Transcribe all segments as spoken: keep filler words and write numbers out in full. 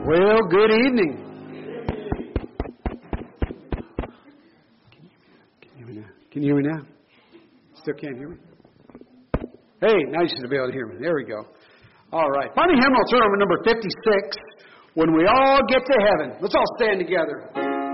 Well, good evening. Can you hear me now? Can you hear me now? Still can't hear me? Hey, now you should be able to hear me. There we go. All right. Find a hymnal, turn over number fifty-six. When we all get to heaven. Let's all stand together.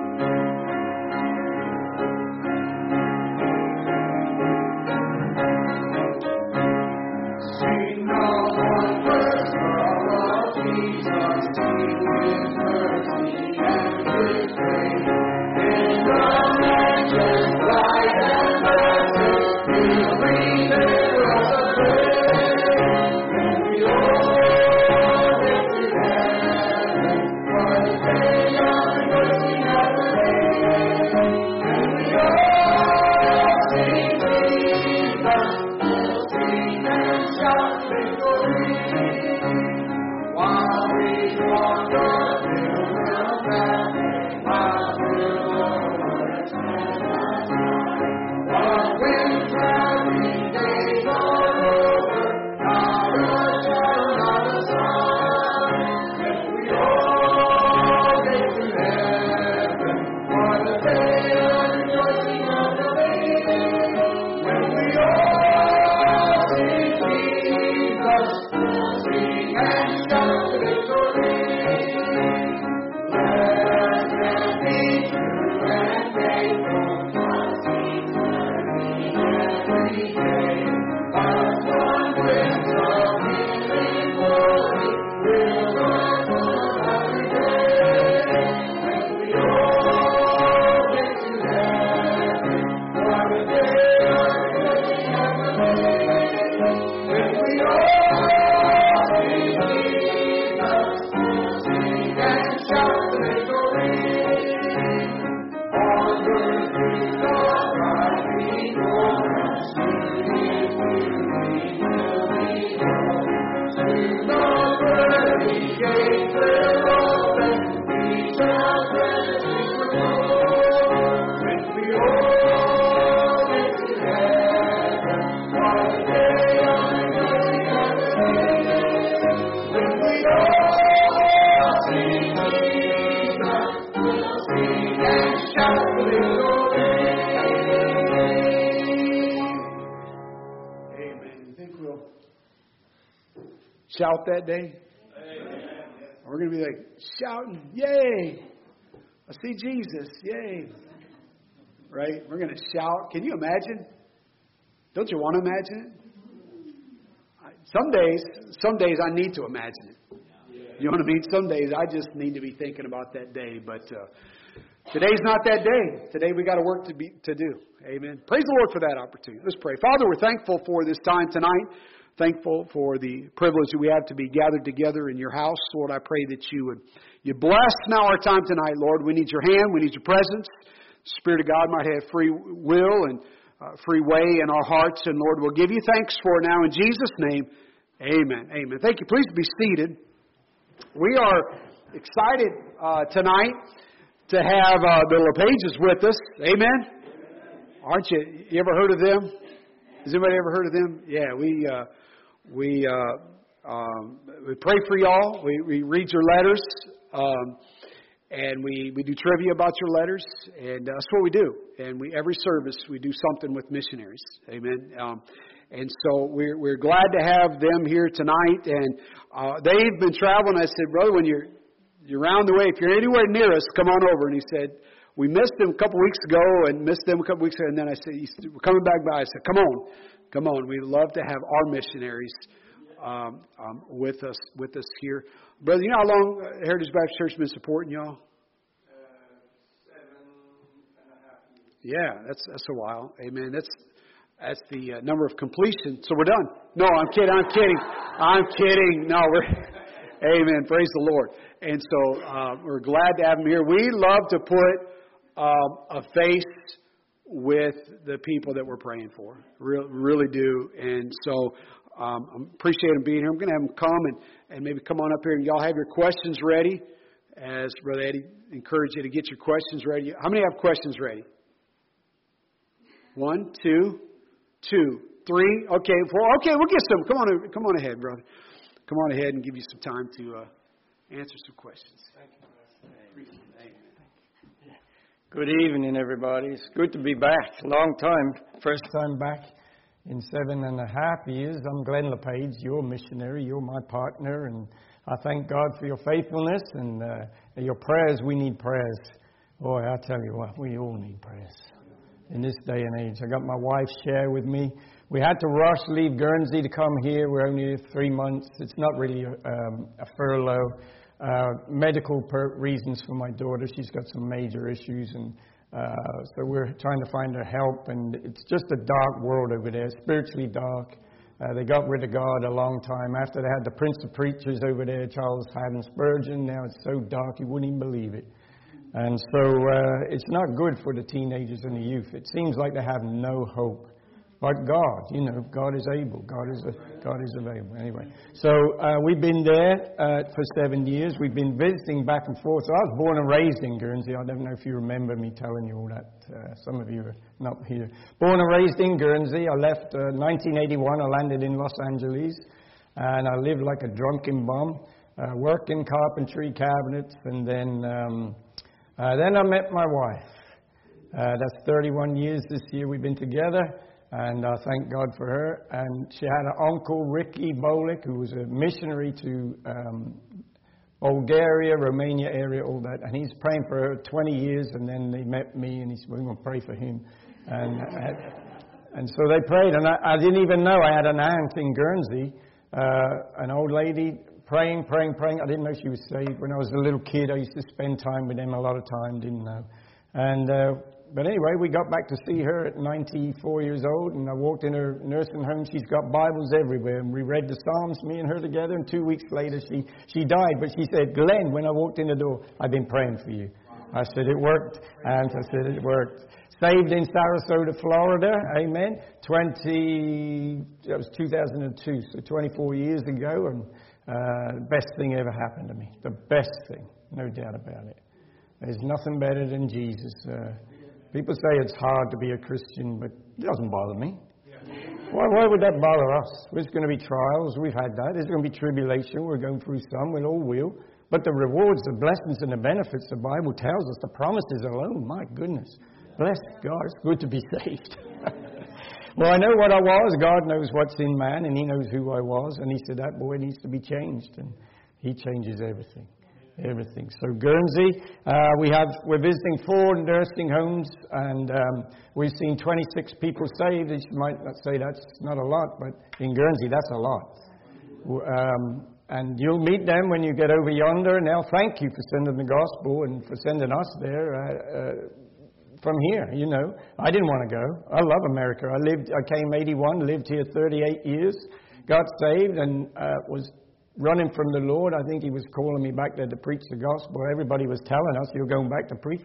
Shout that day. Amen. We're going to be like shouting, yay! I see Jesus, yay! Right? We're going to shout. Can you imagine? Don't you want to imagine it? Some days, some days I need to imagine it. You know what I mean? Some days I just need to be thinking about that day. But uh, today's not that day. Today we got a work to be to do. Amen. Praise the Lord for that opportunity. Let's pray. Father, we're thankful for this time tonight. Thankful for the privilege that we have to be gathered together in your house. Lord, I pray that you would you bless now our time tonight, Lord. We need your hand. We need your presence. The Spirit of God might have free will and uh, free way in our hearts. And Lord, we'll give you thanks for it now in Jesus' name. Amen. Amen. Thank you. Please be seated. We are excited uh, tonight to have uh, the LePages with us. Amen. Aren't you? You ever heard of them? Has anybody ever heard of them? Yeah, we uh, we uh, um, we pray for y'all. We, we read your letters, um, and we, we do trivia about your letters, and that's what we do. And we every service we do something with missionaries. Amen. Um, and so we're we're glad to have them here tonight. And uh, they've been traveling. I said, brother, when you're you're around the way, if you're anywhere near us, come on over. And he said, we missed them a couple weeks ago and missed them a couple weeks ago. And then I said, we're coming back by. I said, come on, come on. We'd love to have our missionaries um, um, with us with us here. Brother, you know how long Heritage Baptist Church has been supporting y'all? Uh, seven and a half years. Yeah, that's that's a while. Amen. That's that's the uh, number of completion. So we're done. No, I'm kidding. I'm kidding. I'm kidding. No, we're. Amen. Praise the Lord. And so uh, we're glad to have them here. We love to put Um, a face with the people that we're praying for. Re- really do. And so um, I appreciate them being here. I'm going to have them come and, and maybe come on up here and y'all have your questions ready. As Brother Eddie encouraged you to get your questions ready. How many have questions ready? One, two, two, three. Okay, four. Okay, we'll get some. Come on, come on ahead, brother. Come on ahead and give you some time to uh, answer some questions. Thank you. Appreciate it. Amen. Good evening, everybody. It's good to be back. Long time. First time back in seven and a half years. I'm Glenn LePage. You're a missionary. You're my partner. And I thank God for your faithfulness and uh, your prayers. We need prayers. Boy, I tell you what, we all need prayers in this day and age. I got my wife share with me. We had to rush, leave Guernsey to come here. We're only here three months. It's not really a, um, a furlough. Uh, medical per- reasons for my daughter. She's got some major issues, and uh, so we're trying to find her help. And it's just a dark world over there, spiritually dark. Uh, they got rid of God a long time after they had the Prince of Preachers over there, Charles Haddon Spurgeon. Now it's so dark you wouldn't even believe it. And so uh, it's not good for the teenagers and the youth. It seems like they have no hope. But God, you know, God is able. God is a, God is available. Anyway, so uh, we've been there uh, for seven years. We've been visiting back and forth. So I was born and raised in Guernsey. I don't know if you remember me telling you all that. Uh, some of you are not here. Born and raised in Guernsey. I left uh, nineteen eighty-one. I landed in Los Angeles, and I lived like a drunken bum. Uh, worked in carpentry, cabinets, and then um, uh, then I met my wife. Uh, that's thirty-one years this year we've been together. And I thank God for her. And she had an uncle, Ricky Bolik, who was a missionary to um, Bulgaria, Romania area, all that. And he's praying for her twenty years. And then they met me, and he said, we're going to pray for him. And and so they prayed. And I, I didn't even know I had an aunt in Guernsey, uh, an old lady, praying, praying, praying. I didn't know she was saved. When I was a little kid, I used to spend time with them a lot of time, didn't know. And... Uh, But anyway, we got back to see her at ninety-four years old, and I walked in her nursing home. She's got Bibles everywhere, and we read the Psalms, me and her together, and two weeks later she, she died. But she said, Glenn, when I walked in the door, I've been praying for you. I said, it worked, and I said, it worked. Saved in Sarasota, Florida, amen. twenty, that was two thousand two, so twenty-four years ago, and uh, the best thing ever happened to me. The best thing, no doubt about it. There's nothing better than Jesus. Uh, People say it's hard to be a Christian, but it doesn't bother me. Why, why would that bother us? There's going to be trials. We've had that. There's going to be tribulation. We're going through some. We all will. But the rewards, the blessings, and the benefits the Bible tells us, the promises alone, my goodness. Bless God. It's good to be saved. Well, I know what I was. God knows what's in man, and He knows who I was. And He said, that boy needs to be changed. And He changes everything. Everything. So Guernsey, uh, we have we're visiting four nursing homes, and um, we've seen twenty-six people saved. You might not say that's not a lot, but in Guernsey that's a lot. Um, and you'll meet them when you get over yonder, and they'll thank you for sending the gospel and for sending us there uh, uh, from here. You know, I didn't want to go. I love America. I lived. I came eighty-one, lived here thirty-eight years, got saved, and uh, was. running from the Lord. I think He was calling me back there to preach the gospel. Everybody was telling us, you're going back to preach.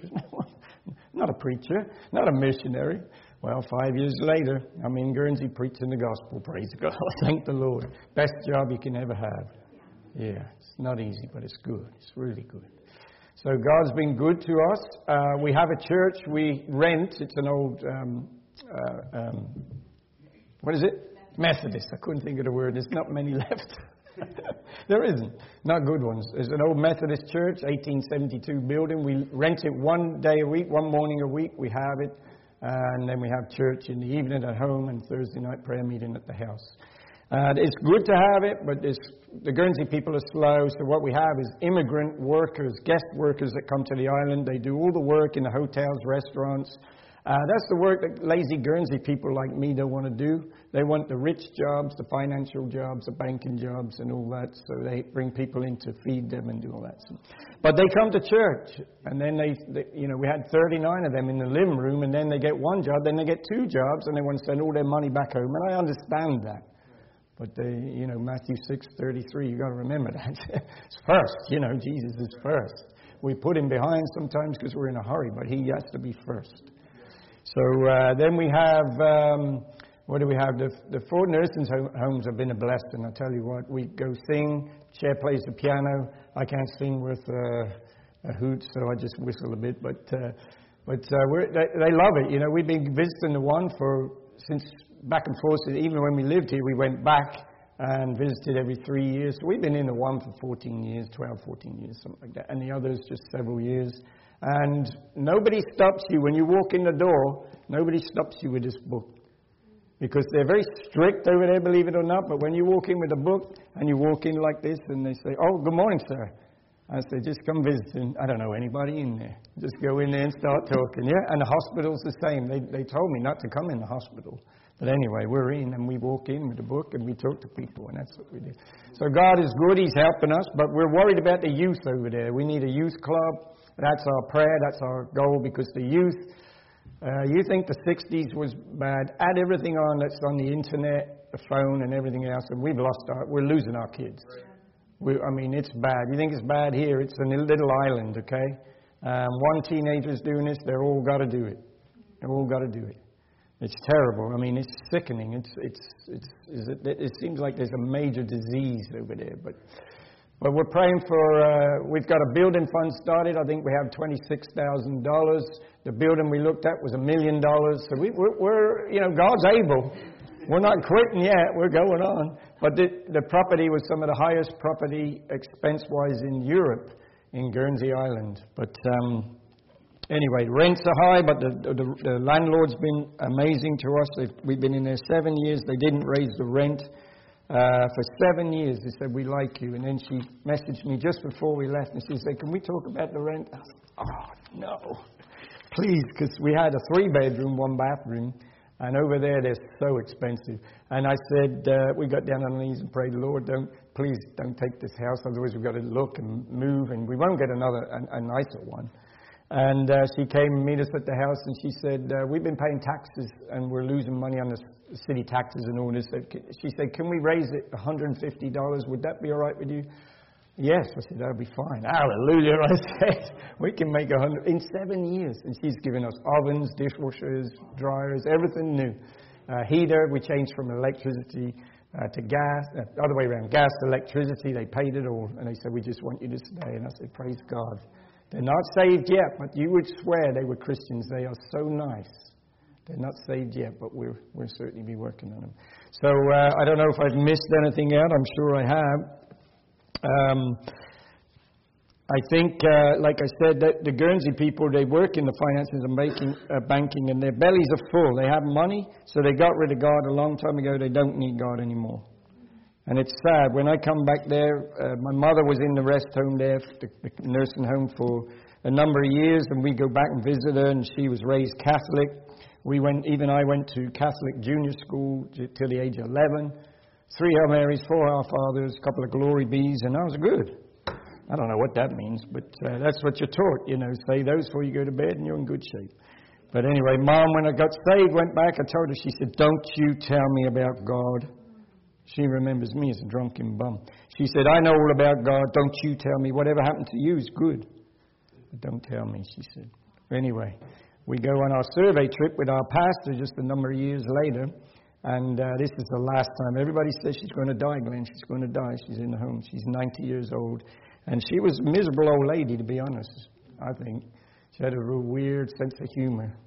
Not a preacher, not a missionary. Well, five years later, I'm in Guernsey preaching the gospel. Praise God. Thank the Lord. Best job you can ever have. Yeah, it's not easy, but it's good. It's really good. So God's been good to us. Uh, we have a church we rent. It's an old, um, uh, um, what is it? Methodist. I couldn't think of the word. There's not many left. There isn't. Not good ones. There's an old Methodist church, eighteen seventy-two building. We rent it one day a week, one morning a week. We have it. And then we have church in the evening at home and Thursday night prayer meeting at the house. Uh, it's good to have it, but the Guernsey people are slow. So what we have is immigrant workers, guest workers that come to the island. They do all the work in the hotels, restaurants. Uh, that's the work that lazy Guernsey people like me don't want to do. They want the rich jobs, the financial jobs, the banking jobs, and all that. So they bring people in to feed them and do all that. So, but they come to church, and then they, they, you know, we had thirty-nine of them in the living room, and then they get one job, then they get two jobs, and they want to send all their money back home. And I understand that. But they, you know, Matthew six thirty-three, you got to remember that. It's first, you know, Jesus is first. We put Him behind sometimes because we're in a hurry, but He has to be first. So uh, then we have, um, what do we have? The, the four nursing homes have been a blessing. I tell you what, we go sing. Chair plays the piano. I can't sing with uh, a hoot, so I just whistle a bit. But uh, but uh, we're, they, they love it. You know, we've been visiting the one for since back and forth. Even when we lived here, we went back and visited every three years. So we've been in the one for fourteen years, twelve, fourteen years, something like that, and the others just several years. And nobody stops you when you walk in the door. Nobody stops you with this book. Because they're very strict over there, believe it or not. But when you walk in with a book and you walk in like this and they say, "Oh, good morning, sir." I say, "Just come visit." And I don't know anybody in there. Just go in there and start talking. Yeah, and the hospital's the same. They they told me not to come in the hospital. But anyway, we're in and we walk in with a book and we talk to people, and that's what we do. So God is good. He's helping us. But we're worried about the youth over there. We need a youth club. That's our prayer. That's our goal, because the youth... Uh, you think the sixties was bad? Add everything on that's on the internet, the phone, and everything else, and we've lost our, we're losing our kids. We, I mean, it's bad. You think it's bad here? It's a little island, okay? Um, one teenager's doing this. They're all got to do it. They're all got to do it. It's terrible. I mean, it's sickening. It's it's it's. Is it, it seems like there's a major disease over there, but. But we're praying for, uh, we've got a building fund started. I think we have twenty-six thousand dollars. The building we looked at was a million dollars. So we, we're, we're, you know, God's able. We're not quitting yet. We're going on. But the, the property was some of the highest property expense-wise in Europe, in Guernsey Island. But um, anyway, rents are high, but the, the, the landlord's been amazing to us. They've, we've been in there seven years. They didn't raise the rent. Uh, for seven years, they said, "We like you." And then she messaged me just before we left, and she said, "Can we talk about the rent?" I said, "Oh, no. Please," because we had a three-bedroom, one-bathroom, and over there they're so expensive. And I said, uh, we got down on our knees and prayed, "Lord, don't, please don't take this house, otherwise we've got to look and move, and we won't get another, a, a nicer one." And uh, she came and meet us at the house, and she said, uh, "We've been paying taxes, and we're losing money on the city taxes and all this." She said, "Can we raise it one hundred fifty dollars? Would that be all right with you?" "Yes." I said, "That'll be fine." Hallelujah. I said, "We can make a hundred in seven years." And she's given us ovens, dishwashers, dryers, everything new. Uh, heater, we changed from electricity uh, to gas, uh, other way around, gas to electricity. They paid it all. And they said, "We just want you to stay." And I said, "Praise God." They're not saved yet, but you would swear they were Christians. They are so nice. They're not saved yet, but we're, we'll certainly be working on them. So uh, I don't know if I've missed anything out. I'm sure I have. Um, I think, uh, like I said, that the Guernsey people, they work in the finances and banking, uh, banking, and their bellies are full. They have money, so they got rid of God a long time ago. They don't need God anymore. And it's sad. When I come back there, uh, my mother was in the rest home there, the, the nursing home, for a number of years, and we go back and visit her, and she was raised Catholic. We went, even I went to Catholic junior school till the age of eleven. Three Hail Marys, four Our Fathers, a couple of Glory Bees, and I was good. I don't know what that means, but uh, that's what you're taught, you know. Say those before you go to bed, and you're in good shape. But anyway, Mom, when I got saved, went back, I told her, she said, "Don't you tell me about God." She remembers me as a drunken bum. She said, "I know all about God. Don't you tell me. Whatever happened to you is good. But don't tell me," she said. Anyway, we go on our survey trip with our pastor just a number of years later. And uh, this is the last time. Everybody says she's going to die, Glenn. She's going to die. She's in the home. She's ninety years old. And she was a miserable old lady, to be honest, I think. She had a real weird sense of humor.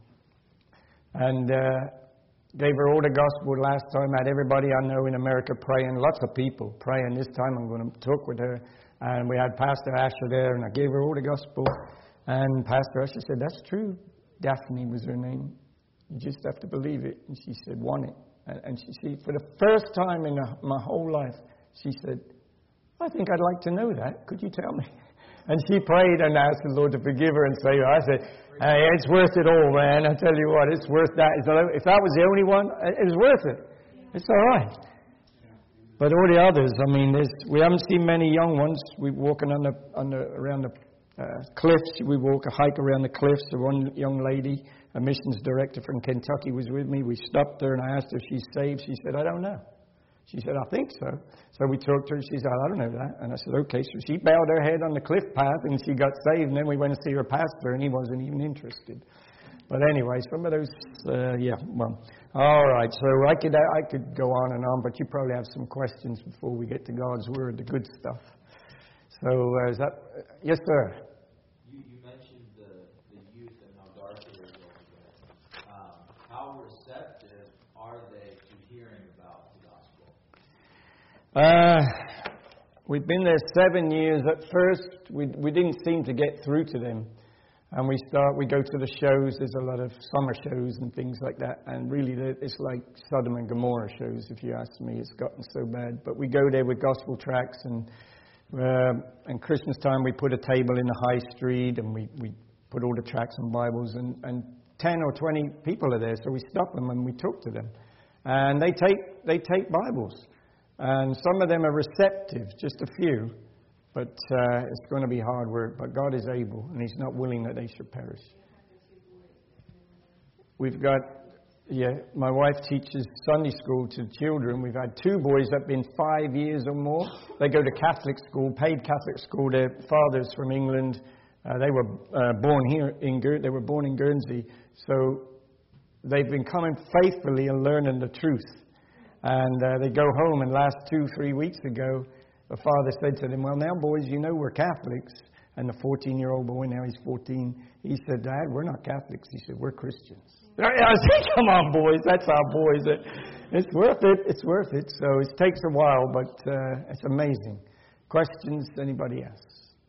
And uh, gave her all the gospel last time. Had everybody I know in America praying. Lots of people praying. This time I'm going to talk with her. And we had Pastor Asher there, and I gave her all the gospel. And Pastor Asher said, "That's true. Daphne was her name. You just have to believe it." And she said, "Want it?" And she said, for the first time in my whole life, she said, "I think I'd like to know that. Could you tell me?" And she prayed and asked the Lord to forgive her and save her. I said, "Hey, it's worth it all, man. I tell you what, it's worth that. If that was the only one, it was worth it. It's all right." But all the others, I mean, there's, we haven't seen many young ones. We're walking on the, on the, around the uh, cliffs. We walk a hike around the cliffs. The one young lady, a missions director from Kentucky, was with me. We stopped her and I asked her if she's saved. She said, "I don't know." She said, "I think so." So we talked to her. She said, "I don't know that." And I said, "Okay." So she bowed her head on the cliff path and she got saved. And then we went to see her pastor and he wasn't even interested. But anyway, some of those, uh, yeah, well, all right. So I could I could go on and on, but you probably have some questions before we get to God's Word, the good stuff. So uh, is that, uh, yes, sir? You, you mentioned the, the youth and how dark it is over there. Um, how receptive are they to hearing about the gospel? Uh, we've been there seven years. At first, we we didn't seem to get through to them. And we start, we go to the shows. There's a lot of summer shows and things like that. And really, it's like Sodom and Gomorrah shows, if you ask me. It's gotten so bad. But we go there with gospel tracts. And uh, and Christmas time, we put a table in the high street. And we, we put all the tracts and Bibles. And, and ten or twenty people are there. So we stop them and we talk to them. And they take they take Bibles. And some of them are receptive, just a few. But uh, it's going to be hard work. But God is able, and He's not willing that they should perish. We've got, yeah, my wife teaches Sunday school to children. We've had two boys that have been five years or more. They go to Catholic school, paid Catholic school. Their father's from England. Uh, they were uh, born here in Guernsey. They were born in Guernsey. So they've been coming faithfully and learning the truth. And uh, they go home, and last two, three weeks ago, the father said to them, well, now, boys, you know we're Catholics. And the fourteen-year-old boy, now he's fourteen, he said, Dad, we're not Catholics. He said, we're Christians. I said, come on, boys, that's our boys. It's worth it. It's worth it. So it takes a while, but uh, it's amazing. Questions? Anybody else?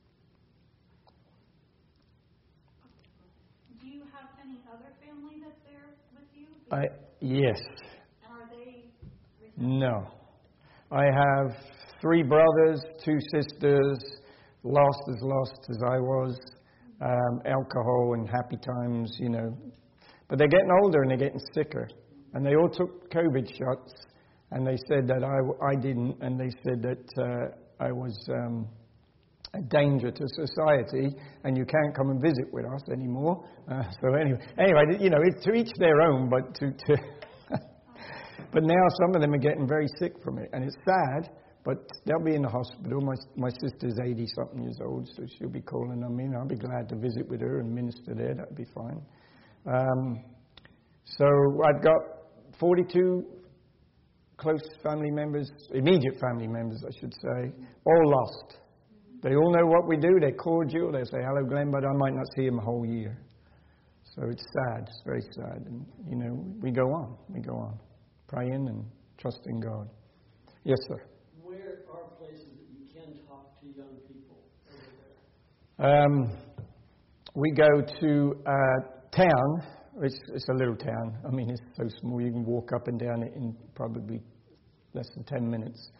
Do you have any other family that's there with you? I, yes. Are they? No. I have three brothers, two sisters, lost as lost as I was, um, alcohol and happy times, you know. But they're getting older and they're getting sicker. And they all took COVID shots, and they said that I, I didn't, and they said that uh, I was um, a danger to society, and you can't come and visit with us anymore. Uh, so anyway, anyway, you know, it's to each their own, but to... to But now some of them are getting very sick from it, and it's sad, but they'll be in the hospital. My my sister's eighty-something years old, so she'll be calling on me, and I'll be glad to visit with her and minister there. That'd be fine. Um, so I've got forty-two close family members, immediate family members, I should say, all lost. They all know what we do. They're cordial. They say, hello, Glenn, but I might not see them a whole year. So it's sad. It's very sad. And, you know, we go on. We go on. Praying and trusting God. Yes, sir. Where are places that you can talk to young people over there? Um, we go to uh, town. It's, it's a little town. I mean, it's so small you can walk up and down it in probably less than ten minutes.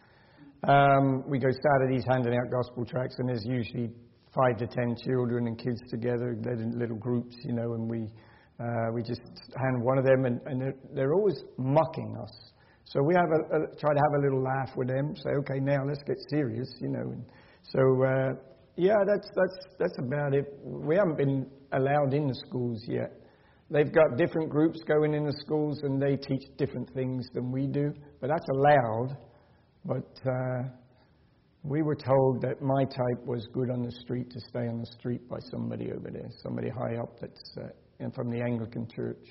Um, we go Saturdays handing out gospel tracts, and there's usually five to ten children and kids together. They're in little groups, you know, and we uh, we just hand one of them, and, and they're, they're always mocking us. So we have a, a try to have a little laugh with them. Say, okay, now let's get serious, you know. And so uh, yeah, that's that's that's about it. We haven't been allowed in the schools yet. They've got different groups going in the schools, and they teach different things than we do. But that's allowed. But uh, we were told that my type was good on the street to stay on the street by somebody over there, somebody high up that's uh, and from the Anglican Church.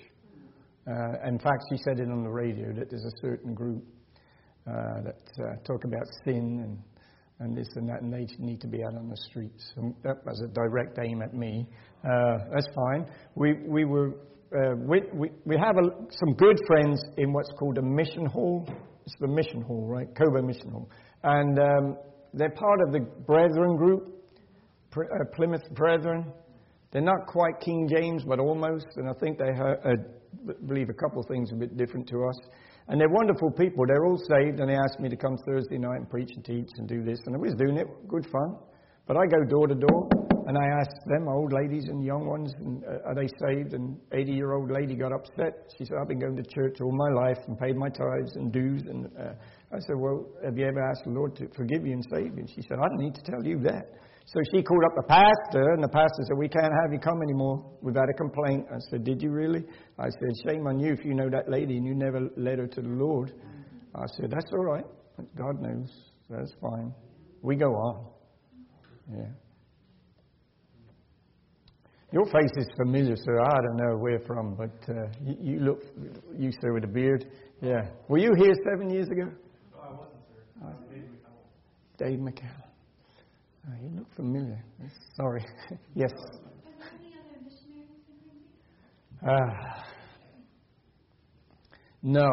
Uh, in fact, she said it on the radio that there's a certain group uh, that uh, talk about sin and, and this and that, and they need to be out on the streets. So that was a direct aim at me. Uh, that's fine. We we were uh, we, we we have a, some good friends in what's called a mission hall. It's the mission hall, right? Cobo Mission Hall. And um, they're part of the Brethren group, uh, Plymouth Brethren. They're not quite King James, but almost. And I think they ha- uh, believe a couple of things a bit different to us. And they're wonderful people. They're all saved. And they asked me to come Thursday night and preach and teach and do this. And I was doing it. Good fun. But I go door to door. And I asked them, old ladies and young ones, and, uh, are they saved? And eighty-year-old lady got upset. She said, I've been going to church all my life and paid my tithes and dues. And uh, I said, well, have you ever asked the Lord to forgive you and save you? And she said, I don't need to tell you that. So she called up the pastor, and the pastor said, we can't have you come anymore. We've had a complaint. I said, did you really? I said, shame on you if you know that lady and you never led her to the Lord. I said, that's all right. God knows. That's fine. We go on. Yeah. Your face is familiar, sir. I don't know where from, but uh, you, you look, you sir, with a beard. Yeah. Were you here seven years ago? No, I wasn't, sir. Uh, Dave McCallum. Oh, you look familiar. Sorry. Yes. Are there any other missionaries in Guernsey? Uh, no.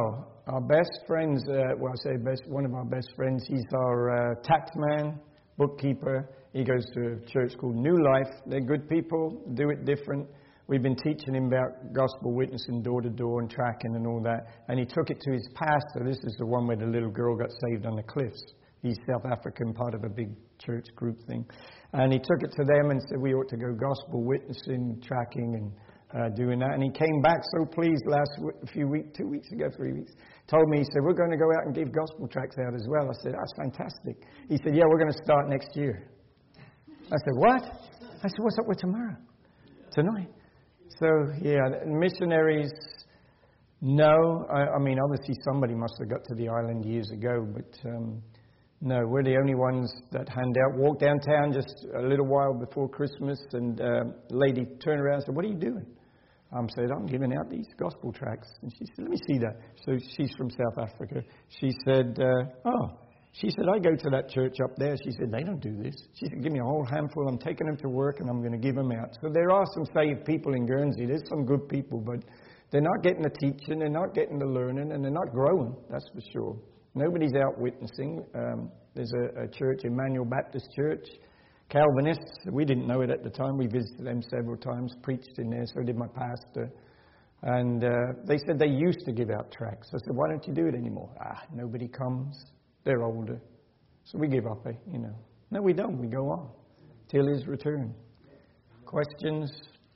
our best friends, uh, well, I say best, one of our best friends, he's our uh, tax man, bookkeeper. He goes to a church called New Life. They're good people, do it different. We've been teaching him about gospel witnessing door to door and tracking and all that. And he took it to his pastor. This is the one where the little girl got saved on the cliffs. He's South African, part of a big church group thing. And he took it to them and said we ought to go gospel witnessing, tracking, and uh, doing that. And he came back so pleased last w- a few weeks, two weeks ago, three weeks. Told me, he said, we're going to go out and give gospel tracts out as well. I said, that's fantastic. He said, yeah, we're going to start next year. I said, what? I said, what's up with tomorrow? Tonight. So, yeah, missionaries, no. I, I mean, obviously somebody must have got to the island years ago, but um, no, we're the only ones that hand out. Walked downtown just a little while before Christmas, and uh, a lady turned around and said, what are you doing? I um, said, I'm giving out these gospel tracts. And she said, let me see that. So she's from South Africa. She said, uh, oh. She said, I go to that church up there. She said, they don't do this. She said, give me a whole handful. I'm taking them to work and I'm going to give them out. So there are some saved people in Guernsey. There's some good people, but they're not getting the teaching. They're not getting the learning, and they're not growing. That's for sure. Nobody's out witnessing. Um, there's a, a church, Emmanuel Baptist Church, Calvinists. We didn't know it at the time. We visited them several times, preached in there. So did my pastor. And uh, they said they used to give out tracts. I said, why don't you do it anymore? Ah, nobody comes. They're older. So we give up, eh? You know. No, we don't. We go on till his return. Questions?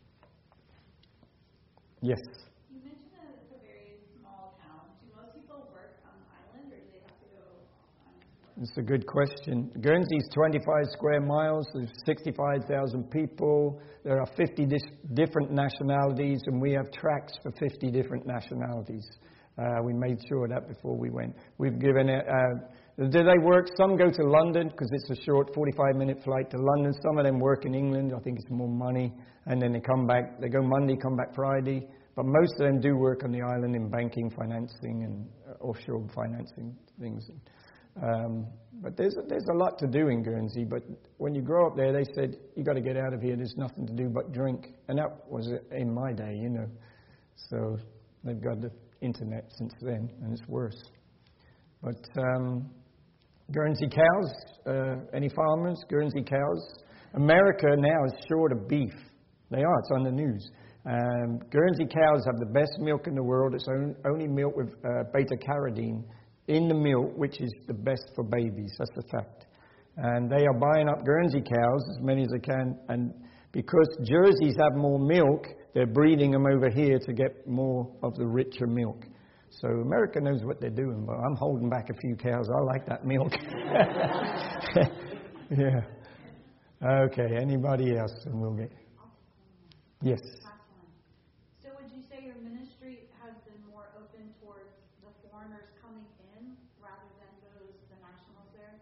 Yes. You mentioned that it's a very small town. Do most people work on the island, or do they have to go on? It's a good question. Guernsey's twenty-five square miles. There's sixty-five thousand people. There are fifty dis- different nationalities, and we have tracts for fifty different nationalities. Uh, we made sure of that before we went. We've given it. Uh, do they work? Some go to London because it's a short forty-five minute flight to London. Some of them work in England. I think it's more money. And then they come back. They go Monday, come back Friday. But most of them do work on the island in banking, financing, and uh, offshore financing things. Um, but there's a, there's a lot to do in Guernsey. But when you grow up there, they said, you got to get out of here. There's nothing to do but drink. And that was in my day, you know. So they've got the internet since then, and it's worse. But um, Guernsey cows, uh, any farmers? Guernsey cows. America now is short of beef. They are. It's on the news. Um, Guernsey cows have the best milk in the world. It's on, only milk with uh, beta-carotene in the milk, which is the best for babies. That's a fact. And they are buying up Guernsey cows, as many as they can. And because Jerseys have more milk, they're breeding them over here to get more of the richer milk. So America knows what they're doing, but I'm holding back a few cows. I like that milk. Yeah. Okay, anybody else? And we'll get... Yes. So would you say your ministry has been more open towards the foreigners coming in rather than those, the nationals there?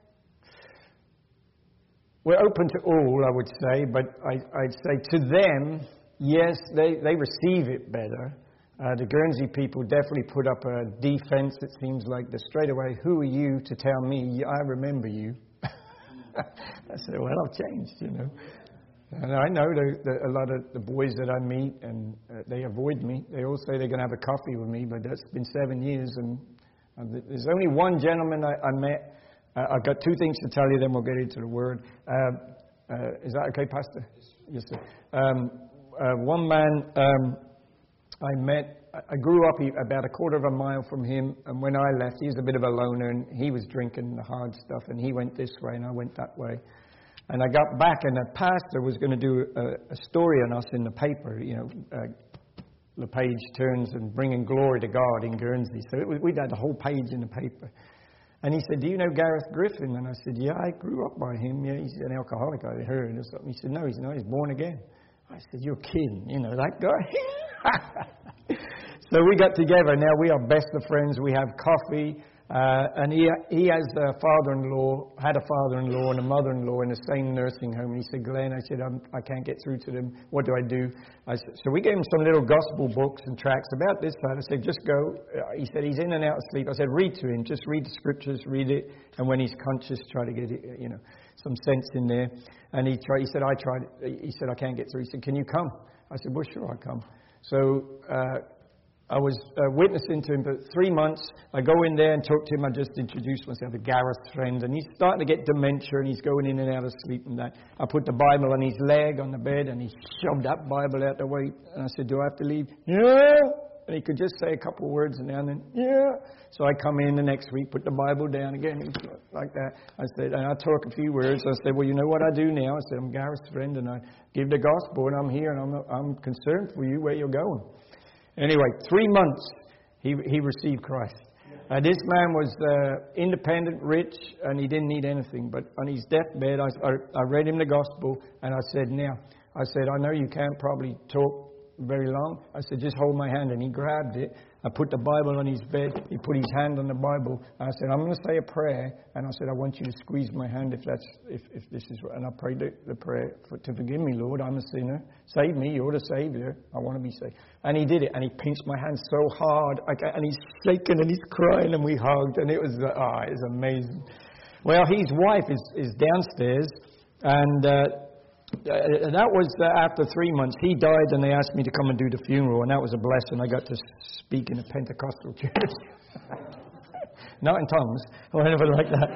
We're open to all, I would say, but I, I'd say to them, yes, they, they receive it better. Uh, the Guernsey people definitely put up a defense, it seems like. They're straight away, who are you to tell me I remember you? I said, well, I've changed, you know. And I know that, that a lot of the boys that I meet, and uh, they avoid me. They all say they're going to have a coffee with me, but that's been seven years. And uh, there's only one gentleman I, I met. Uh, I've got two things to tell you, then we'll get into the word. Uh, uh, is that okay, Pastor? Yes, sir. Um, uh, one man um, I met, I grew up about a quarter of a mile from him, and when I left, he was a bit of a loner, and he was drinking the hard stuff, and he went this way, and I went that way. And I got back, and the pastor was going to do a, a story on us in the paper, you know, uh, LePage turns and bringing glory to God in Guernsey. So it was, we'd had a whole page in the paper. And he said, do you know Gareth Griffin? And I said, yeah, I grew up by him. Yeah, he's an alcoholic, I heard. Or something. He said, no, he's not. He's born again. I said, you're kidding, you know, that guy. So we got together. Now we are best of friends. We have coffee. Uh, and he he has a father-in-law, had a father-in-law and a mother-in-law in the same nursing home. And he said, Glenn, I said, I'm, I can't get through to them. What do I do? I said, so we gave him some little gospel books and tracts about this side. I said, just go. He said, he's in and out of sleep. I said, read to him. Just read the scriptures, read it. And when he's conscious, try to get it, you know, some sense in there. And he tried. He said, I tried. He said, I can't get through. He said, can you come? I said, well, sure, I'll come. So... Uh, I was uh, witnessing to him for three months. I go in there and talk to him. I just introduced myself, a Gareth friend, and he's starting to get dementia, and he's going in and out of sleep and that. I put the Bible on his leg on the bed, and he shoved that Bible out the way. And I said, do I have to leave? Yeah. And he could just say a couple of words, and now and then, yeah. So I come in the next week, put the Bible down again, like that. I said, and I talk a few words. I said, well, you know what I do now? I said, I'm Gareth's friend, and I give the gospel, and I'm here, and I'm I'm concerned for you where you're going. Anyway, three months he he received Christ. Uh, this man was uh, independent, rich, and he didn't need anything. But on his deathbed, I, I, I read him the gospel, and I said, now, I said, I know you can't probably talk very long. I said, just hold my hand. And he grabbed it. I put the Bible on his bed. He put his hand on the Bible. I said, I'm going to say a prayer. And I said, I want you to squeeze my hand if that's if, if this is right. And I prayed the, the prayer for, to forgive me, Lord. I'm a sinner. Save me. You're the Savior. I want to be saved. And he did it. And he pinched my hand so hard. I, and he's shaking and he's crying. And we hugged. And it was, uh, oh, it was amazing. Well, his wife is, is downstairs. And uh, Uh, that was uh, after three months. He died, and they asked me to come and do the funeral, and that was a blessing. I got to speak in a Pentecostal church, not in tongues or anything like that.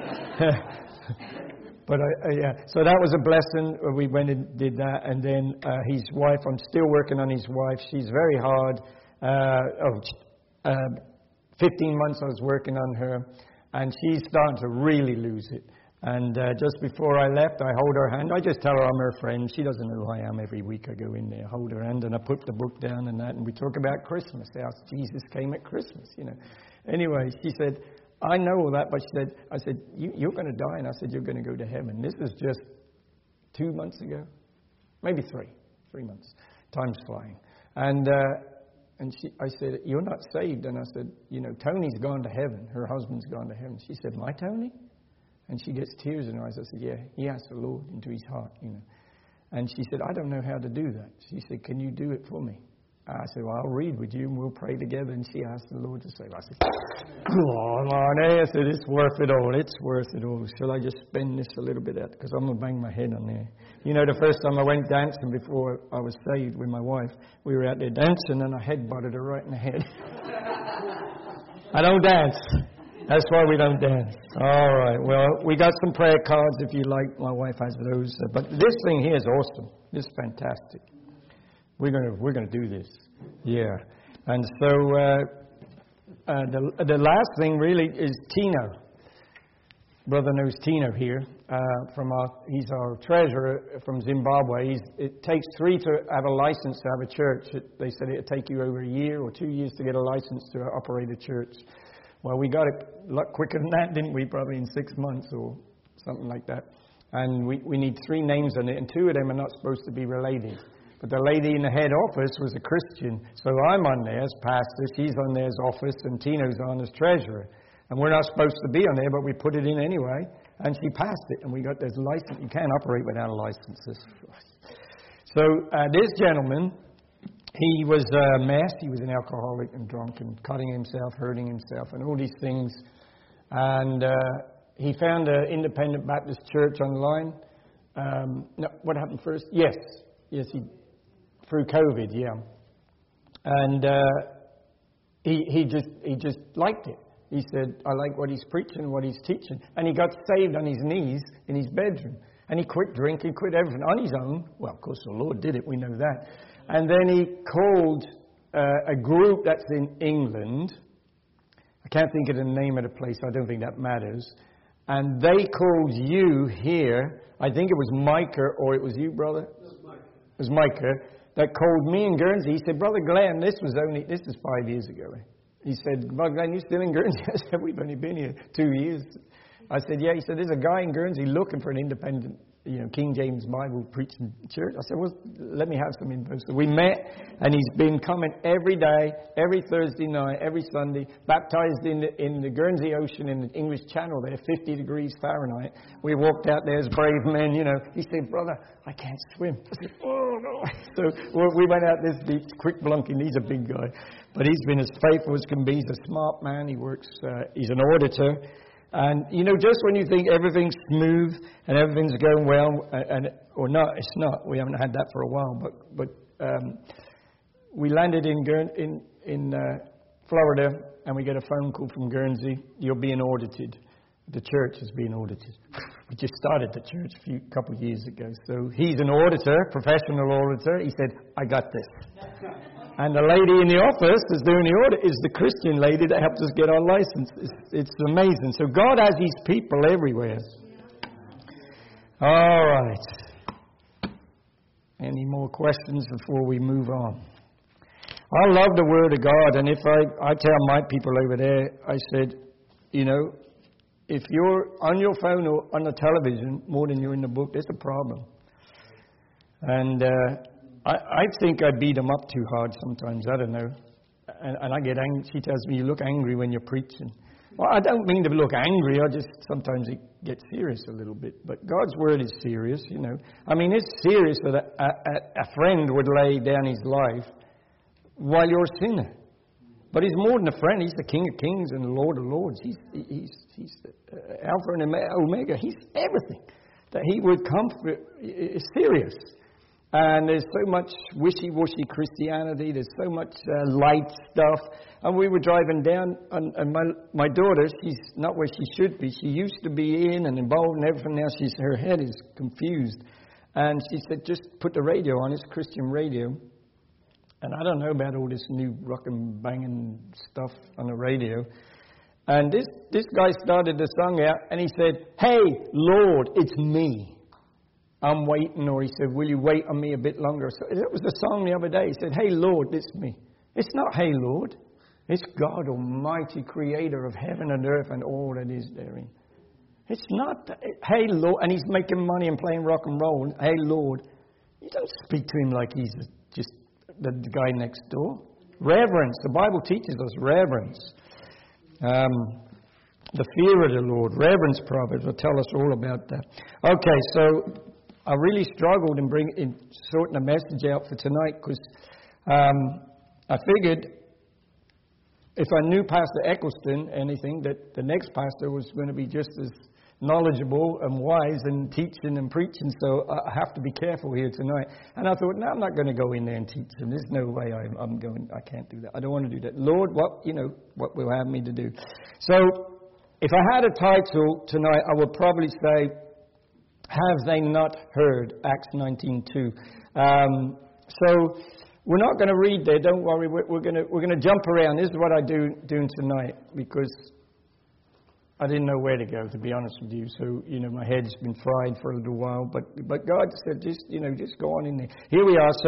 But I, uh, yeah, so that was a blessing. We went and did that, and then uh, his wife. I'm still working on his wife. She's very hard. Uh, oh, uh, fifteen months I was working on her, and she's starting to really lose it. And uh, just before I left, I hold her hand. I just tell her I'm her friend. She doesn't know who I am. Every week I go in there, hold her hand, and I put the book down and that, and we talk about Christmas, how Jesus came at Christmas, you know. Anyway, she said, I know all that, but she said, I said, you, you're going to die, and I said, you're going to go to heaven. This was just two months ago, maybe three, three months. Time's flying. And uh, and she, I said, you're not saved. And I said, you know, Tony's gone to heaven. Her husband's gone to heaven. She said, my Tony? And she gets tears in her eyes. I said, yeah, he asked the Lord into his heart, you know. And she said, I don't know how to do that. She said, can you do it for me? I said, well, I'll read with you and we'll pray together. And she asked the Lord to save. I said, come on, I said, it's worth it all. It's worth it all. Shall I just spend this a little bit out? Because I'm going to bang my head on there. You know, the first time I went dancing before I was saved with my wife, we were out there dancing and I head butted her right in the head. I don't dance. That's why we don't dance. All right. Well, we got some prayer cards if you like. My wife has those. But this thing here is awesome. This is fantastic. We're gonna we're gonna do this. Yeah. And so uh, uh, the the last thing really is Tino. Brother knows Tino here. Uh, from our he's our treasurer from Zimbabwe. He's, it takes three to have a license to have a church. It, they said it'd take you over a year or two years to get a license to operate a church. Well, we got it a lot quicker than that, didn't we? Probably in six months or something like that. And we, we need three names on it, and two of them are not supposed to be related. But the lady in the head office was a Christian, so I'm on there as pastor, she's on there as office, and Tino's on as treasurer. And we're not supposed to be on there, but we put it in anyway, and she passed it, and we got this license. You can't operate without a license. So uh, this gentleman, he was a mess. He was an alcoholic and drunk and cutting himself, hurting himself, and all these things. And uh, he found an independent Baptist church online. Um, no, what happened first? Yes, yes, he through COVID, yeah. And uh, he he just he just liked it. He said, I like what he's preaching, what he's teaching. And he got saved on his knees in his bedroom. And he quit drinking, quit everything on his own. Well, of course, the Lord did it. We know that. And then he called uh, a group that's in England. I can't think of the name of the place. I don't think that matters. And they called you here. I think it was Micah, or it was you, brother? It was Micah. It was Micah that called me in Guernsey. He said, Brother Glenn, this was only, this is five years ago. He said, Brother Glenn, you still in Guernsey? I said, we've only been here two years. I said, yeah. He said, there's a guy in Guernsey looking for an independent, you know, King James Bible preaching church. I said, well, let me have some info. So we met, and he's been coming every day, every Thursday night, every Sunday, baptized in the, in the Guernsey Ocean in the English Channel there, fifty degrees Fahrenheit. We walked out there as brave men, you know. He said, brother, I can't swim. I said, oh, no. So we went out this beach, quick blunking. He's a big guy. But he's been as faithful as can be. He's a smart man. He works, uh, he's an auditor. And, you know, just when you think everything's smooth and everything's going well, and, and or not, it's not. We haven't had that for a while. But but um, we landed in, in in uh, Florida, and we get a phone call from Guernsey. You're being audited. The church is being audited. We just started the church a few couple of years ago. So he's an auditor, professional auditor. He said, I got this. And the lady in the office that's doing the audit is the Christian lady that helped us get our license. It's, it's amazing. So God has these people everywhere. All right. Any more questions before we move on? I love the Word of God. And if I, I tell my people over there, I said, you know, if you're on your phone or on the television more than you're in the book, there's a problem. And uh, I, I think I beat them up too hard sometimes. I don't know. And, and I get angry. She tells me, you look angry when you're preaching. Well, I don't mean to look angry. I just, sometimes it gets serious a little bit. But God's Word is serious, you know. I mean, it's serious that a, a, a friend would lay down his life while you're a sinner. But he's more than a friend. He's the King of Kings and the Lord of Lords. He's, he's, he's the uh, Alpha and Omega. He's everything. That he would come for is serious. And there's so much wishy-washy Christianity. There's so much uh, light stuff. And we were driving down, and, and my my daughter, she's not where she should be. She used to be in and involved in everything. Now she's her head is confused. And she said, just put the radio on. It's Christian radio. And I don't know about all this new rock and banging stuff on the radio. And this, this guy started the song out, and he said, hey, Lord, it's me. I'm waiting. Or he said, will you wait on me a bit longer? So it was the song the other day. He said, hey, Lord, it's me. It's not, hey, Lord. It's God Almighty, creator of heaven and earth and all that is therein. It's not, hey, Lord. And he's making money and playing rock and roll. Hey, Lord. You don't speak to him like he's just the guy next door. Reverence. The Bible teaches us reverence. Um, the fear of the Lord. Reverence Proverbs will tell us all about that. Okay, so I really struggled in bringing in sorting a message out for tonight because um, I figured if I knew Pastor Eccleston anything, that the next pastor was going to be just as knowledgeable and wise and teaching and preaching, so I have to be careful here tonight. And I thought, no, I'm not going to go in there and teach them. There's no way I'm, I'm going. I can't do that. I don't want to do that. Lord, what you know, what will have me to do? So, if I had a title tonight, I would probably say, "Have they not heard?" Acts nineteen two. Um, so we're not going to read there. Don't worry. We're, we're going to we're going to jump around. This is what I do doing tonight because I didn't know where to go, to be honest with you. So, you know, my head's been fried for a little while. But but God said, just, you know, just go on in there. Here we are. So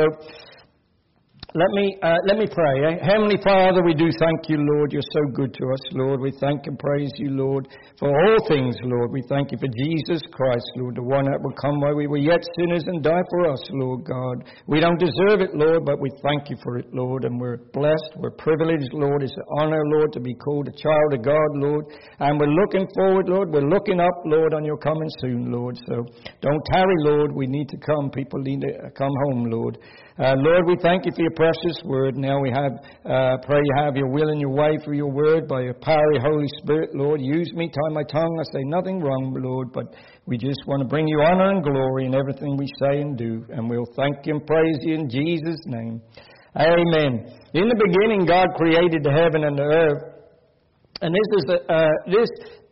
let me uh, let me pray. Eh? Heavenly Father, we do thank you, Lord. You're so good to us, Lord. We thank and praise you, Lord, for all things, Lord. We thank you for Jesus Christ, Lord, the one that will come while we were yet sinners and die for us, Lord God. We don't deserve it, Lord, but we thank you for it, Lord. And we're blessed, we're privileged, Lord. It's an honor, Lord, to be called a child of God, Lord. And we're looking forward, Lord. We're looking up, Lord, on your coming soon, Lord. So don't tarry, Lord. We need to come. People need to come home, Lord. Uh, Lord, we thank you for your precious word. Now we have, uh, pray you have your will and your way for your word by your power, your Holy Spirit, Lord. Use me, tie my tongue. I say nothing wrong, Lord, but we just want to bring you honor and glory in everything we say and do. And we'll thank you and praise you in Jesus' name. Amen. In the beginning, God created the heaven and the earth. And this is a, uh, this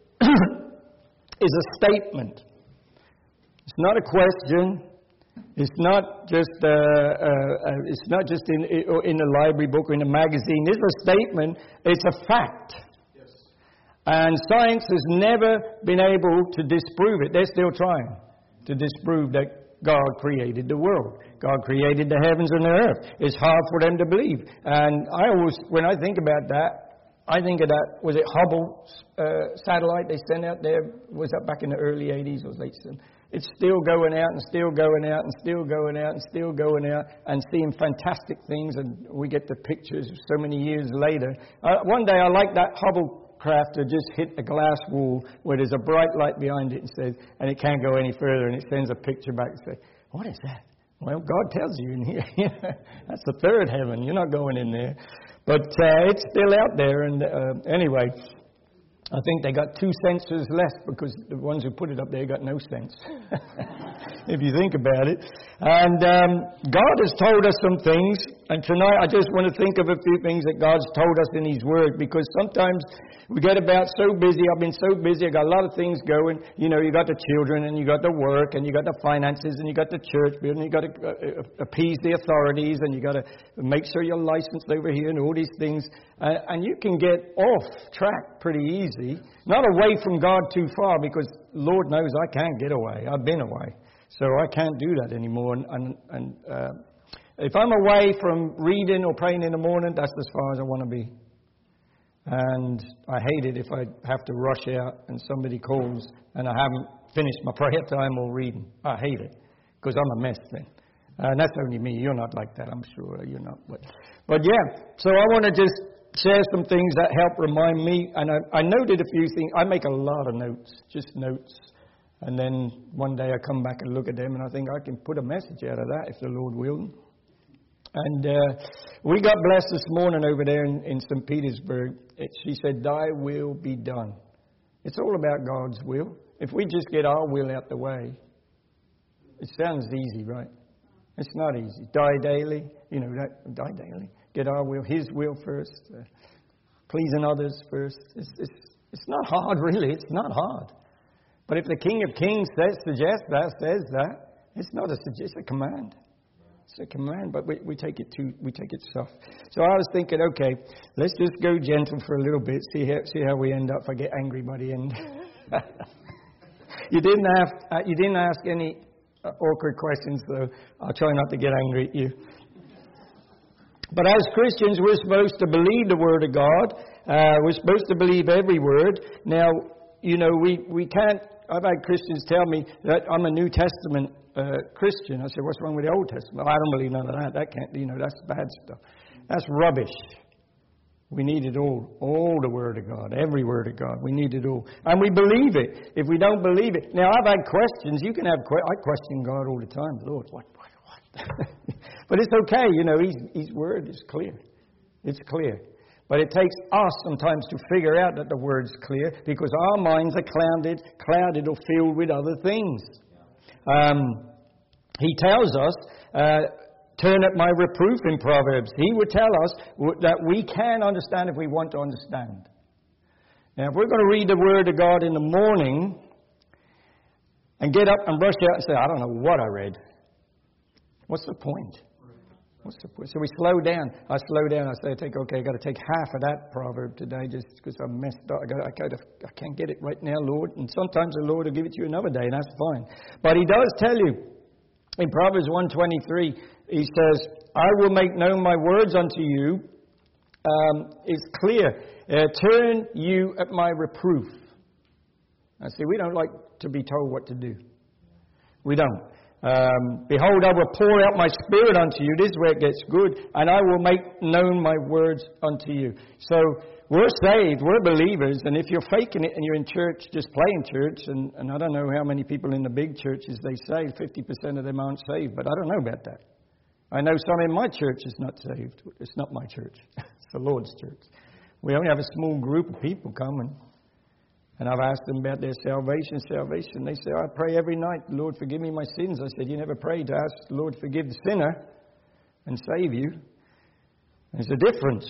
is a statement. It's not a question. It's not just uh, uh, it's not just in in the library book or in a magazine. This is a statement. It's a fact. Yes. And science has never been able to disprove it. They're still trying to disprove that God created the world. God created the heavens and the earth. It's hard for them to believe. And I always, when I think about that, I think of that, was it Hubble uh, satellite they sent out there? Was that back in the early eighties or late seventies? It's still going out and still going out and still going out and still going out and seeing fantastic things, and we get the pictures so many years later. Uh, one day I like that Hubble craft to just hit a glass wall where there's a bright light behind it and says, and it can't go any further, and it sends a picture back and says, what is that? Well, God tells you in here. That's the third heaven. You're not going in there. But uh, it's still out there, and uh, anyway, I think they got two sensors left because the ones who put it up there got no sense, if you think about it. And um, God has told us some things And tonight I just want to think of a few things that God's told us in His Word, because sometimes we get about so busy. I've been so busy. I've got a lot of things going. You know, you got the children, and you got the work, and you got the finances, and you got the church building. You got to uh, appease the authorities, and you got to make sure you're licensed over here, and all these things. Uh, and you can get off track pretty easy. Not away from God too far, because Lord knows I can't get away. I've been away, so I can't do that anymore. And and, and uh, if I'm away from reading or praying in the morning, that's as far as I want to be. And I hate it if I have to rush out and somebody calls and I haven't finished my prayer time or reading. I hate it because I'm a mess then. And that's only me. You're not like that, I'm sure. You're not. But, but yeah, so I want to just share some things that help remind me. And I, I noted a few things. I make a lot of notes, just notes. And then one day I come back and look at them and I think I can put a message out of that if the Lord will. And uh, we got blessed this morning over there in, in Saint Petersburg. It, she said, "Thy will be done." It's all about God's will. If we just get our will out the way, it sounds easy, right? It's not easy. Die daily, you know, that, die daily. Get our will, His will first. Uh, pleasing others first. It's, it's, it's not hard, really. It's not hard. But if the King of Kings says, suggests that, says that, it's not a suggestion, it's a command. It's a command, but we, we take it too, we take it soft. So I was thinking, okay, let's just go gentle for a little bit, see how, see how we end up. If I get angry by the end. you didn't have, uh, you didn't ask any uh, awkward questions, so I'll try not to get angry at you. But as Christians, we're supposed to believe the Word of God. Uh, we're supposed to believe every word. Now, you know, we, we can't. I've had Christians tell me that I'm a New Testament uh, Christian. I said, "What's wrong with the Old Testament?" I don't believe none of that. That can't, you know, that's bad stuff. That's rubbish. We need it all. All the Word of God. Every Word of God. We need it all. And we believe it. If we don't believe it. Now, I've had questions. You can have que- I question God all the time. Lord, what, what, what? But it's okay. You know, his, his Word is clear. It's clear. But it takes us sometimes to figure out that the Word's clear because our minds are clouded, clouded or filled with other things. Um, he tells us, uh, turn at my reproof in Proverbs. He would tell us that we can understand if we want to understand. Now, if we're going to read the Word of God in the morning and get up and brush out and say, "I don't know what I read," what's the point? What's the point? So we slow down. I slow down. I say, I take, okay, I've got to take half of that proverb today just because I'm messed up. I, got, I, got to, I can't get it right now, Lord. And sometimes the Lord will give it to you another day, and that's fine. But He does tell you, in Proverbs one twenty-three, He says, "I will make known my words unto you." Um, it's clear. Uh, turn you at my reproof. I see, we don't like to be told what to do. We don't. Um, Behold, I will pour out my Spirit unto you. This is where it gets good. And I will make known my words unto you. So we're saved. We're believers. And if you're faking it and you're in church, just playing church, and, and I don't know how many people in the big churches they say, fifty percent of them aren't saved. But I don't know about that. I know some in my church is not saved. It's not my church. It's the Lord's church. We only have a small group of people coming. And I've asked them about their salvation, salvation. They say, "I pray every night, Lord, forgive me my sins." I said, "You never prayed to ask the Lord, forgive the sinner and save you." There's a difference.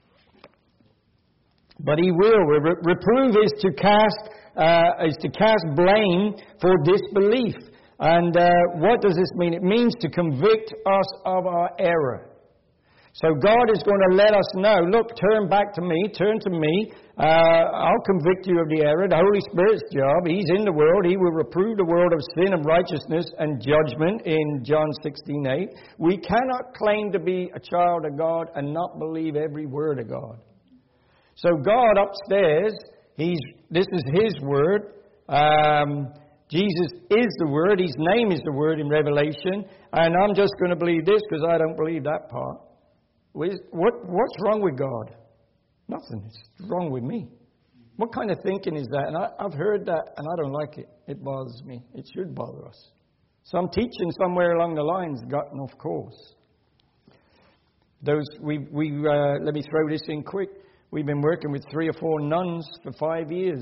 But He will. Re- reprove is to cast, uh, is to cast blame for disbelief. And uh, what does this mean? It means to convict us of our error. So God is going to let us know, look, turn back to me, turn to me. Uh, I'll convict you of the error. The Holy Spirit's job. He's in the world. He will reprove the world of sin and righteousness and judgment in John sixteen eight. We cannot claim to be a child of God and not believe every word of God. So God upstairs, He's this is His Word. Um, Jesus is the Word. His name is the Word in Revelation. And I'm just going to believe this because I don't believe that part. What, what's wrong with God? Nothing. It's wrong with me. What kind of thinking is that? And I, I've heard that, and I don't like it. It bothers me. It should bother us. Some teaching somewhere along the lines gotten off course. Those we we uh, let me throw this in quick. We've been working with three or four nuns for five years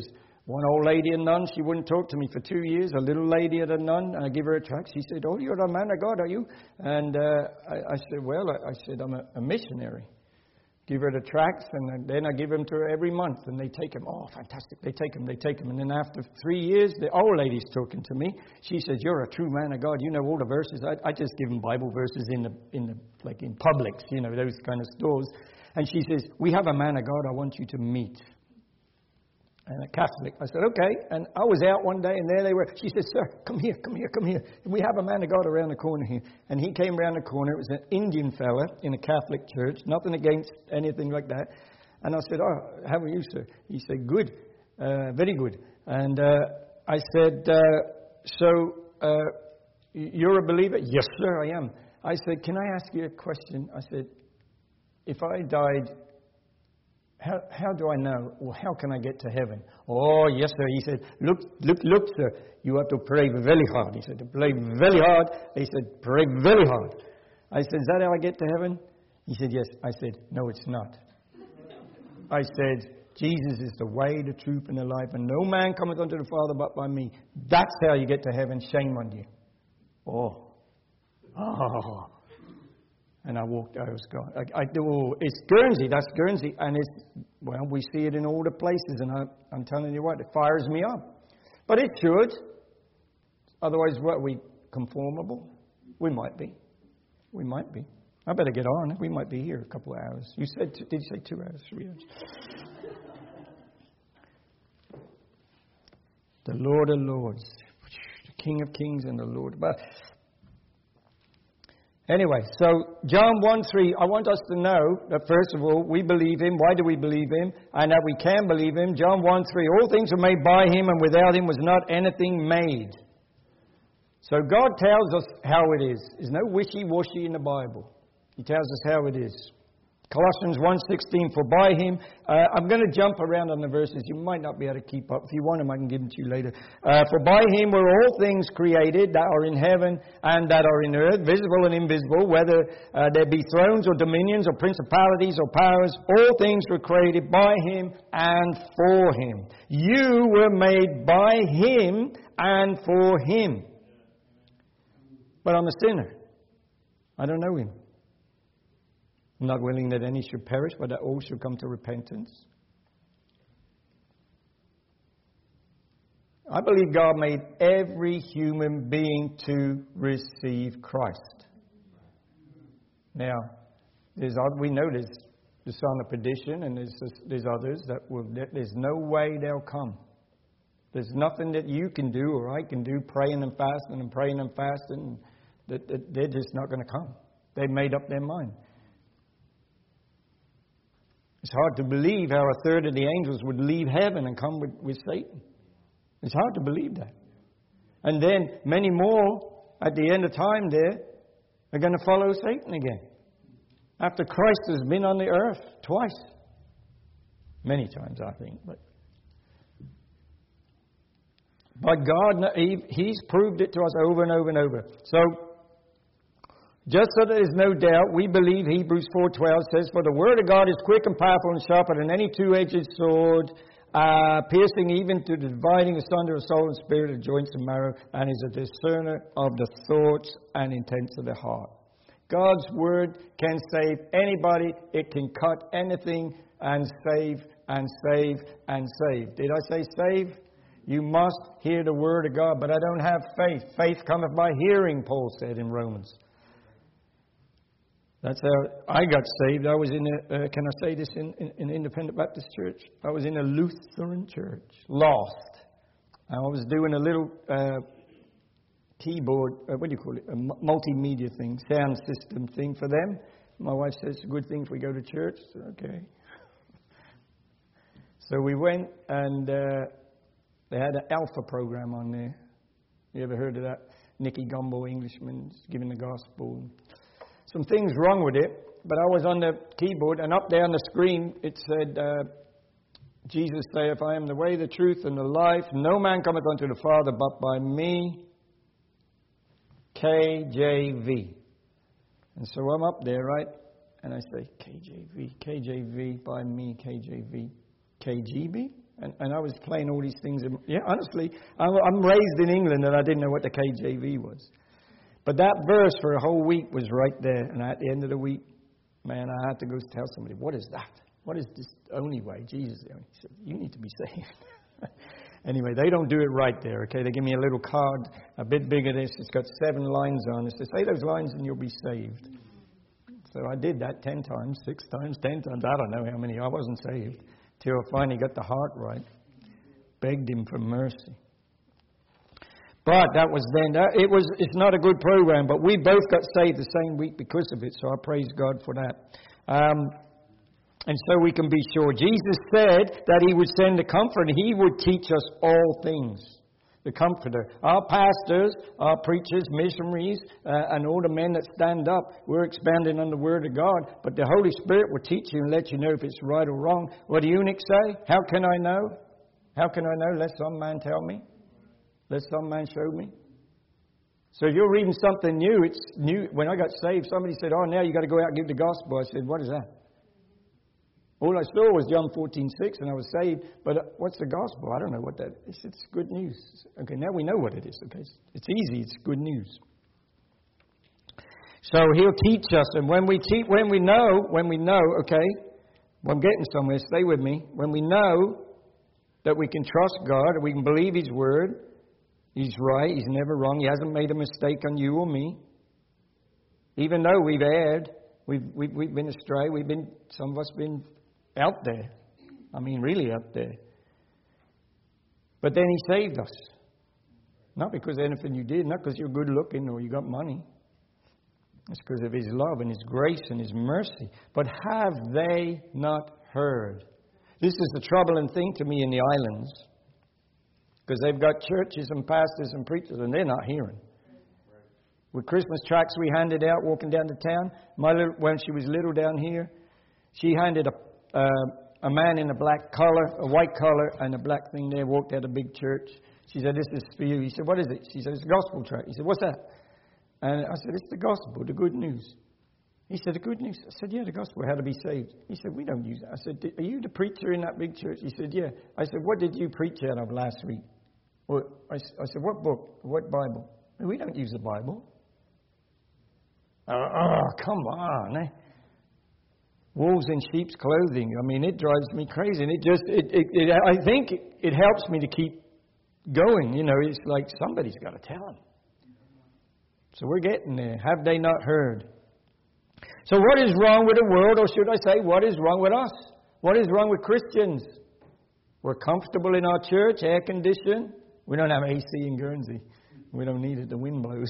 One old lady, a nun, she wouldn't talk to me for two years. A little lady at a nun, I give her a tract. She said, "Oh, you're a man of God, are you?" And uh, I, I said, "Well," I, I said, "I'm a, a missionary." Give her the tracts, and then I give them to her every month, and they take them. Oh, fantastic! They take them, they take them, and then after three years, the old lady's talking to me. She says, "You're a true man of God. You know all the verses." I, I just give them Bible verses in the in the like in Publix, you know, those kind of stores. And she says, "We have a man of God I want you to meet." And a Catholic. I said, "Okay." And I was out one day, and there they were. She said, "Sir, come here, come here, come here. We have a man of God around the corner here." And he came around the corner. It was an Indian fella in a Catholic church. Nothing against anything like that. And I said, "Oh, how are you, sir?" He said, "Good, uh, very good." And uh, I said, uh, "So, uh, you're a believer?" "Yes, sir, I am." I said, "Can I ask you a question?" I said, "If I died, How, how do I know? Well, how can I get to heaven?" "Oh, yes, sir." He said, "Look, look, look, sir. You have to pray very hard." He said, "To pray very hard." He said, "Pray very hard." I said, "Is that how I get to heaven?" He said, "Yes." I said, "No, it's not." I said, "Jesus is the way, the truth, and the life, and no man cometh unto the Father but by me. That's how you get to heaven. Shame on you." Oh. Oh. And I walked, I was gone. I, I, oh, it's Guernsey, that's Guernsey. And it's, well, we see it in all the places. And I, I'm telling you what, it fires me up. But it should. Otherwise, what, are we conformable? We might be. We might be. I better get on. We might be here a couple of hours. You said, did you say two hours, three hours? The Lord of Lords, the King of Kings and the Lord. But anyway, so John one three, I want us to know that first of all, we believe Him. Why do we believe Him? And that we can believe Him. John one three, all things were made by Him, and without Him was not anything made. So God tells us how it is. There's no wishy-washy in the Bible. He tells us how it is. Colossians one sixteen, for by Him, uh, I'm going to jump around on the verses. You might not be able to keep up. If you want them, I can give them to you later. Uh, for by Him were all things created that are in heaven and that are in earth, visible and invisible, whether uh, there be thrones or dominions or principalities or powers. All things were created by Him and for Him. You were made by Him and for Him. But I'm a sinner. I don't know Him. I'm not willing that any should perish, but that all should come to repentance. I believe God made every human being to receive Christ. Now, there's, we know there's the son of perdition, and there's, there's others that will. There's no way they'll come. There's nothing that you can do or I can do, praying and fasting and praying and fasting. That, that they're just not going to come. They've made up their mind. It's hard to believe how a third of the angels would leave heaven and come with, with Satan. It's hard to believe that. And then many more at the end of time there are going to follow Satan again. After Christ has been on the earth twice. Many times, I think. But, but God, He's proved it to us over and over and over. So, just so there is no doubt, we believe Hebrews four twelve says, for the word of God is quick and powerful and sharper than any two-edged sword, uh, piercing even to the dividing asunder of soul and spirit, of joints and marrow, and is a discerner of the thoughts and intents of the heart. God's word can save anybody. It can cut anything and save and save and save. Did I say save? You must hear the word of God, but I don't have faith. Faith cometh by hearing, Paul said in Romans. That's how I got saved. I was in a, uh, can I say this, in an independent Baptist church? I was in a Lutheran church, lost. And I was doing a little uh, keyboard, uh, what do you call it, a multimedia thing, sound system thing for them. My wife says it's a good thing if we go to church. So, okay. So we went, and uh, they had an Alpha program on there. You ever heard of that? Nicky Gumbel, Englishman, giving the gospel. Some things wrong with it, but I was on the keyboard, and up there on the screen it said, uh, Jesus saith, I am the way, the truth, and the life. No man cometh unto the Father but by me. K J V. And so I'm up there, right? And I say, K J V, K J V, by me, K J V. K G B? And, and I was playing all these things. In, yeah, honestly, I'm, I'm raised in England and I didn't know what the K J V was. But that verse for a whole week was right there. And at the end of the week, man, I had to go tell somebody, what is that? What is this only way? Jesus, he said, you need to be saved. Anyway, they don't do it right there, okay? They give me a little card, a bit bigger than this. It's got seven lines on it. It says, say those lines and you'll be saved. So I did that ten times, six times, ten times. I don't know how many. I wasn't saved till I finally got the heart right. Begged him for mercy. But that was then. That, it was. It's not a good program, but we both got saved the same week because of it. So I praise God for that. Um, And so we can be sure. Jesus said that He would send the Comforter. He would teach us all things. The Comforter. Our pastors, our preachers, missionaries, uh, and all the men that stand up, we're expanding on the Word of God. But the Holy Spirit will teach you and let you know if it's right or wrong. What the eunuch say? How can I know? How can I know? Let some man tell me. Let some man show me. So if you're reading something new, it's new. When I got saved, somebody said, oh, now you got to go out and give the gospel. I said, what is that? All I saw was John fourteen six, and I was saved. But what's the gospel? I don't know what that is. It's good news. Okay, now we know what it is. Okay, it's easy. It's good news. So He'll teach us, and when we teach, when we know, when we know, okay, well, I'm getting somewhere. Stay with me. When we know that we can trust God, we can believe His word. He's right. He's never wrong. He hasn't made a mistake on you or me. Even though we've erred, we've we've, we've been astray. We've been some of us been. Out there. I mean, really out there. But then He saved us. Not because of anything you did, not because you're good looking or you got money. It's because of His love and His grace and His mercy. But have they not heard? This is the troubling thing to me in the islands. Because they've got churches and pastors and preachers and they're not hearing. With Christmas tracts we handed out walking down to town, my little, when she was little down here, she handed a Uh, a man in a black collar, a white collar, and a black thing there walked out of a big church. She said, this is for you. He said, what is it? She said, it's a gospel tract. He said, what's that? And I said, it's the gospel, the good news. He said, the good news? I said, yeah, the gospel, how to be saved. He said, we don't use it. I said, are you the preacher in that big church? He said, yeah. I said, what did you preach out of last week? Well, I, I said, what book? What Bible? We don't use the Bible. Oh, oh come on, eh? Wolves in sheep's clothing. I mean, it drives me crazy. And it just, it, it, it, I think it helps me to keep going. You know, it's like somebody's got to tell them. So we're getting there. Have they not heard? So what is wrong with the world? Or should I say, what is wrong with us? What is wrong with Christians? We're comfortable in our church, air conditioned. We don't have A C in Guernsey. We don't need it. The wind blows.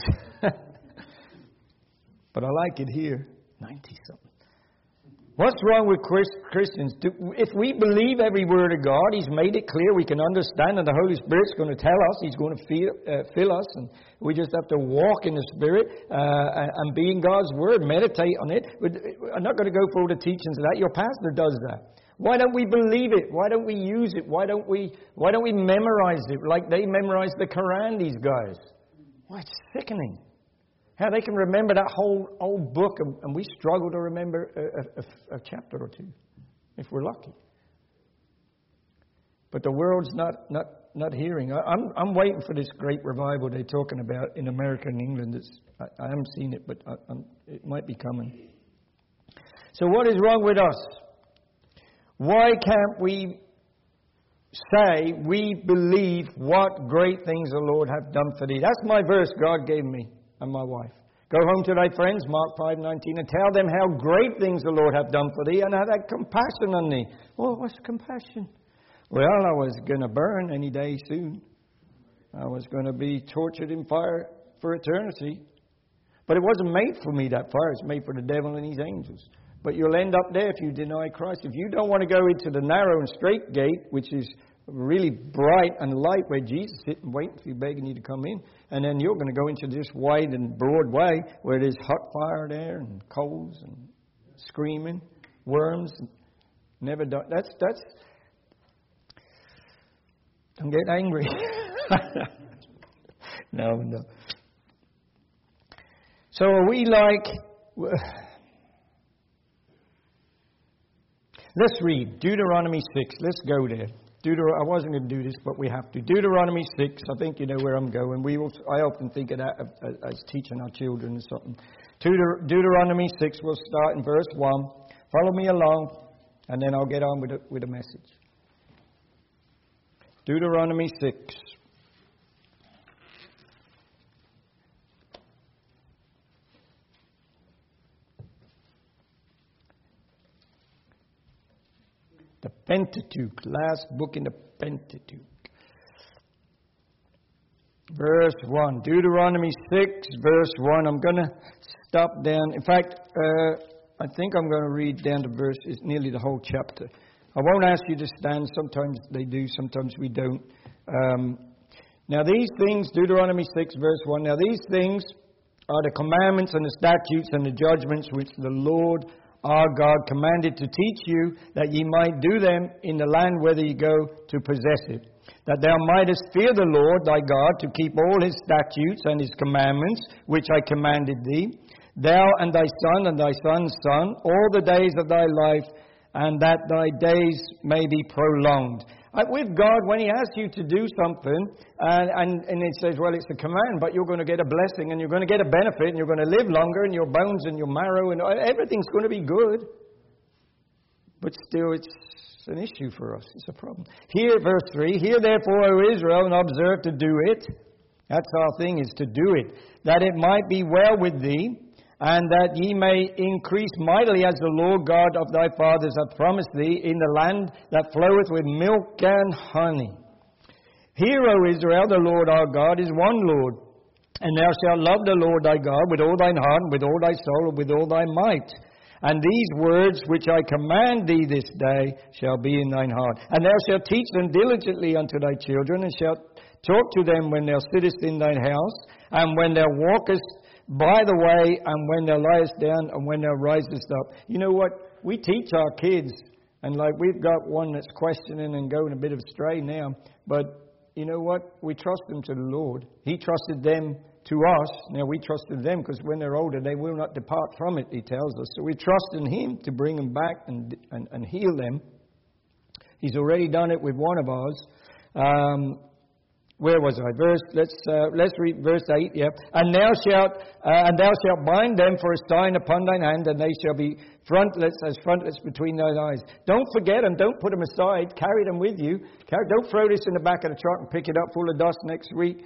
But I like it here. ninety-something. What's wrong with Christians? If we believe every word of God, He's made it clear, we can understand, and the Holy Spirit's going to tell us, He's going to feel, uh, fill us, and we just have to walk in the Spirit uh, and be in God's Word, meditate on it. I'm not going to go for all the teachings of that. Your pastor does that. Why don't we believe it? Why don't we use it? Why don't we? Why don't we memorize it like they memorize the Quran? These guys. Why, it's sickening. How they can remember that whole old book, and, and we struggle to remember a, a, a chapter or two, if we're lucky. But the world's not not not hearing. I, I'm I'm waiting for this great revival they're talking about in America and England. It's, I, I haven't seen it, but I, I'm, it might be coming. So what is wrong with us? Why can't we say we believe what great things the Lord hath done for thee? That's my verse God gave me. And my wife. Go home to thy friends, Mark five nineteen, and tell them how great things the Lord hath done for thee, and have had compassion on thee. Well, what's compassion? Well, I was going to burn any day soon. I was going to be tortured in fire for eternity. But it wasn't made for me, that fire. It's made for the devil and his angels. But you'll end up there if you deny Christ. If you don't want to go into the narrow and straight gate, which is really bright and light, where Jesus is sitting waiting for you, begging you to come in, and then you're going to go into this wide and broad way where there's hot fire there and coals and screaming, worms, and never die. That's that's. Don't get angry. no, no. So are we like? Let's read Deuteronomy six. Let's go there. Deuter- I wasn't going to do this, but we have to. Deuteronomy six, I think you know where I'm going. We also, I often think of that as teaching our children or something. Deuter- Deuteronomy six, we'll start in verse one. Follow me along, and then I'll get on with the, with the message. Deuteronomy six. The Pentateuch, last book in the Pentateuch. Verse one, Deuteronomy six, verse one. I'm going to stop down. In fact, uh, I think I'm going to read down to verse, it's nearly the whole chapter. I won't ask you to stand. Sometimes they do, sometimes we don't. Um, now these things, Deuteronomy six, verse one. Now these things are the commandments and the statutes and the judgments which the Lord our God commanded to teach you, that ye might do them in the land whither ye go to possess it. That thou mightest fear the Lord thy God, to keep all his statutes and his commandments, which I commanded thee, thou and thy son and thy son's son, all the days of thy life, and that thy days may be prolonged. Uh, with God, when he asks you to do something, and, and, and it says, well, it's a command, but you're going to get a blessing, and you're going to get a benefit, and you're going to live longer, and your bones and your marrow, and everything's going to be good. But still, it's an issue for us. It's a problem. Hear, verse three, Hear therefore, O Israel, and observe to do it. That's our thing, is to do it. That it might be well with thee, and that ye may increase mightily, as the Lord God of thy fathers hath promised thee, in the land that floweth with milk and honey. Hear, O Israel, the Lord our God is one Lord, and thou shalt love the Lord thy God with all thine heart, and with all thy soul, and with all thy might. And these words which I command thee this day shall be in thine heart. And thou shalt teach them diligently unto thy children, and shalt talk to them when thou sittest in thine house, and when thou walkest by the way, and when thou liest down, and when thou risest up. You know what? We teach our kids, and like we've got one that's questioning and going a bit astray now, but you know what? We trust them to the Lord. He trusted them to us. Now we trusted them because when they're older, they will not depart from it, he tells us. So we trust in him to bring them back and, and, and heal them. He's already done it with one of ours. Um, Where was I? Verse. Let's uh, let's read verse eight. Yeah. And thou shalt uh, and thou shalt bind them for a sign upon thine hand, and they shall be frontlets as frontlets between thine eyes. Don't forget them. Don't put them aside. Carry them with you. Carry, don't throw this in the back of the truck and pick it up full of dust next week.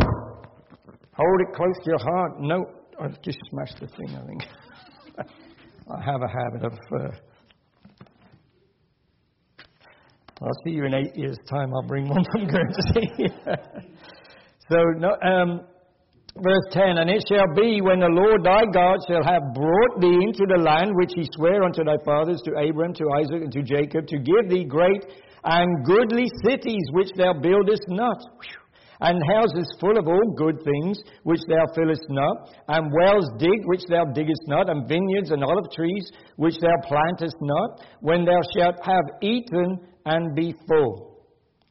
Hold it close to your heart. No, I just smashed the thing. I think I have a habit of. Uh, I'll see you in eight years' time. I'll bring one from Guernsey. So, no, um, verse ten, And it shall be when the Lord thy God shall have brought thee into the land which he sware unto thy fathers, to Abraham, to Isaac, and to Jacob, to give thee great and goodly cities which thou buildest not, and houses full of all good things which thou fillest not, and wells digged which thou diggest not, and vineyards and olive trees which thou plantest not, when thou shalt have eaten and be full.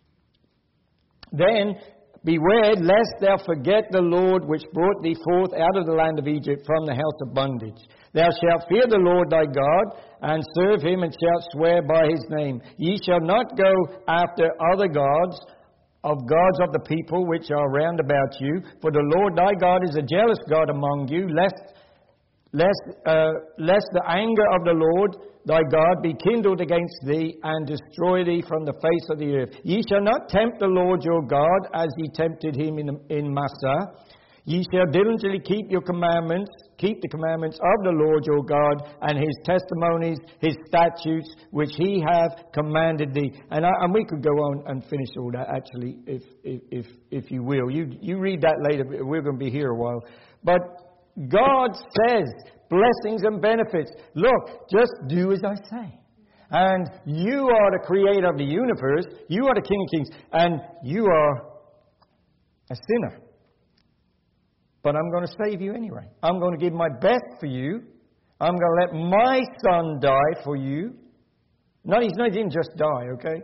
Then beware lest thou forget the Lord which brought thee forth out of the land of Egypt from the house of bondage. Thou shalt fear the Lord thy God, and serve him, and shalt swear by his name. Ye shall not go after other gods, of gods of the people which are round about you, for the Lord thy God is a jealous God among you, lest lest uh, lest the anger of the Lord thy God be kindled against thee, and destroy thee from the face of the earth. Ye shall not tempt the Lord your God, as ye tempted him in, in Massah. Ye shall diligently keep your commandments, keep the commandments of the Lord your God, and his testimonies, his statutes, which he hath commanded thee. And, I, and we could go on and finish all that, actually, if if if, if you will. You you read that later. We're going to be here a while. But God says blessings and benefits. Look, just do as I say. And you are the creator of the universe. You are the King of Kings. And you are a sinner. But I'm going to save you anyway. I'm going to give my best for you. I'm going to let my son die for you. No, he's not, he didn't just die, okay?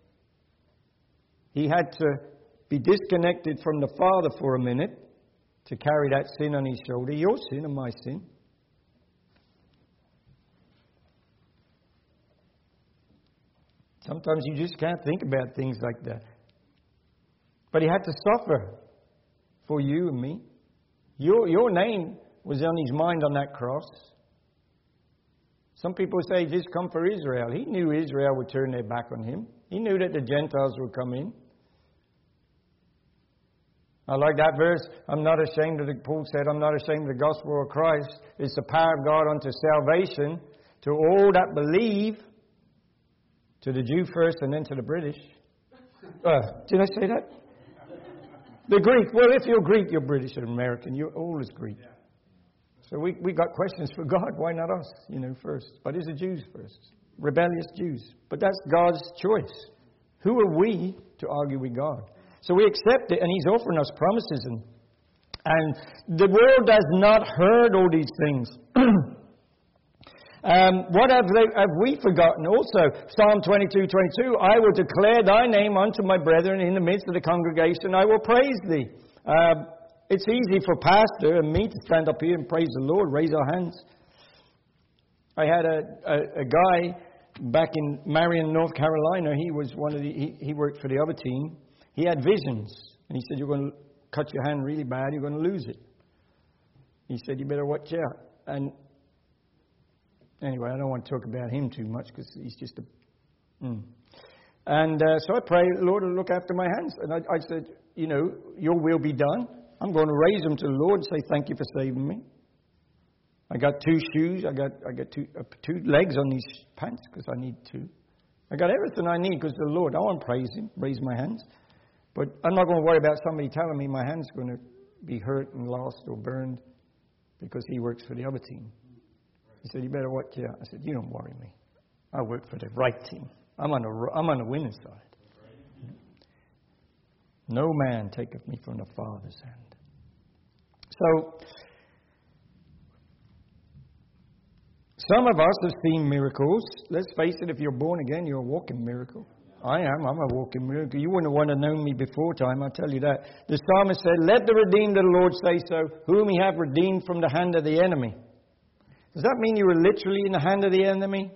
He had to be disconnected from the Father for a minute to carry that sin on his shoulder. Your sin and my sin. It's Sometimes you just can't think about things like that. But he had to suffer for you and me. Your, your name was on his mind on that cross. Some people say just come for Israel. He knew Israel would turn their back on him. He knew that the Gentiles would come in. I like that verse. I'm not ashamed of the, Paul said, I'm not ashamed of the gospel of Christ. It's the power of God unto salvation to all that believe, to the Jew first and then to the British. Uh, did I say that? The Greek. Well, if you're Greek, you're British or American. You're always Greek. So we we got questions for God. Why not us, you know, first? But it's the Jews first. Rebellious Jews. But that's God's choice. Who are we to argue with God? So we accept it, and He's offering us promises. And, and the world has not heard all these things. um, what have, they, have we forgotten? Also, Psalm twenty-two, twenty-two, I will declare thy name unto my brethren in the midst of the congregation. I will praise thee. Um, it's easy for pastor and me to stand up here and praise the Lord, raise our hands. I had a, a, a guy back in Marion, North Carolina. He was one of the, he, he worked for the other team. He had visions. And he said, you're going to cut your hand really bad. You're going to lose it. He said, you better watch out. And anyway, I don't want to talk about him too much because he's just a... Mm. And uh, so I prayed, Lord, look after my hands. And I, I said, you know, your will be done. I'm going to raise them to the Lord and say, thank you for saving me. I got two shoes. I got I got two uh, two legs on these pants because I need two. I got everything I need because the Lord. I want to praise Him, raise my hands. But I'm not going to worry about somebody telling me my hand's going to be hurt and lost or burned because he works for the other team. He said, you better watch out. I said, you don't worry me. I work for the right team. I'm on the, I'm on the winning side. No man taketh me from the Father's hand. So, some of us have seen miracles. Let's face it, if you're born again, you're a walking miracle. I am. I'm a walking miracle. You wouldn't want to known me before time, I'll tell you that. The psalmist said, let the redeemed of the Lord say so, whom he hath redeemed from the hand of the enemy. Does that mean you were literally in the hand of the enemy?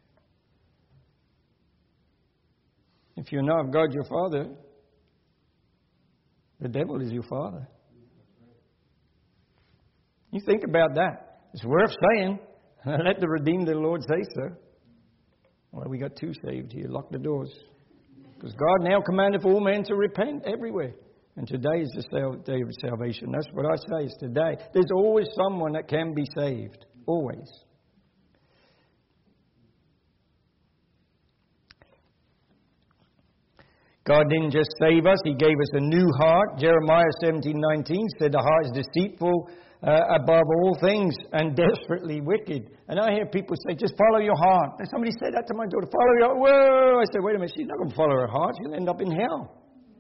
If you're not of God your Father, the devil is your father. You think about that. It's worth saying. Let the redeemed of the Lord say so. Well, we got two saved here. Lock the doors. Because God now commandeth all men to repent everywhere. And today is the day of salvation. That's what I say is today. There's always someone that can be saved. Always. God didn't just save us. He gave us a new heart. Jeremiah seventeen nineteen said the heart is deceitful uh, above all things and desperately wicked. And I hear people say, just follow your heart. And somebody said that to my daughter. Follow your heart. Whoa! I said, wait a minute. She's not going to follow her heart. She'll end up in hell.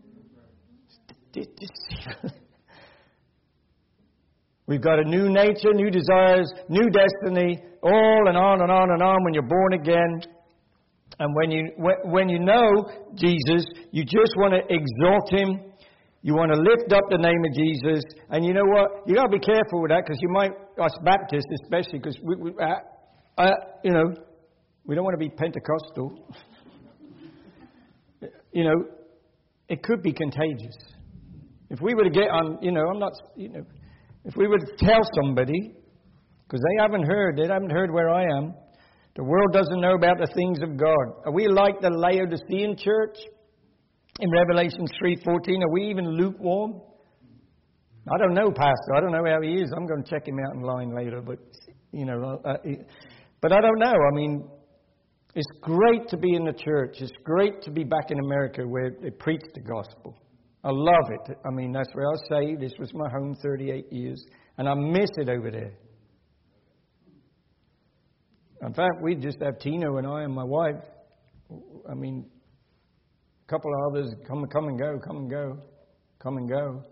We've got a new nature, new desires, new destiny, all and on and on and on when you're born again. And when you when you know Jesus, you just want to exalt Him. You want to lift up the name of Jesus. And you know what? You got to be careful with that because you might, us Baptists especially, because we, we uh, uh, you know, we don't want to be Pentecostal. You know, it could be contagious. If we were to get on, you know, I'm not, you know, if we were to tell somebody, because they haven't heard, they haven't heard where I am, the world doesn't know about the things of God. Are we like the Laodicean church in Revelation three fourteen? Are we even lukewarm? I don't know, Pastor. I don't know how he is. I'm going to check him out in line later. But, you know, uh, but I don't know. I mean, it's great to be in the church. It's great to be back in America where they preach the gospel. I love it. I mean, that's where I was saved. This was my home thirty-eight years. And I miss it over there. In fact, we just have Tino and I and my wife. I mean, a couple of others come, come and go, come and go, come and go.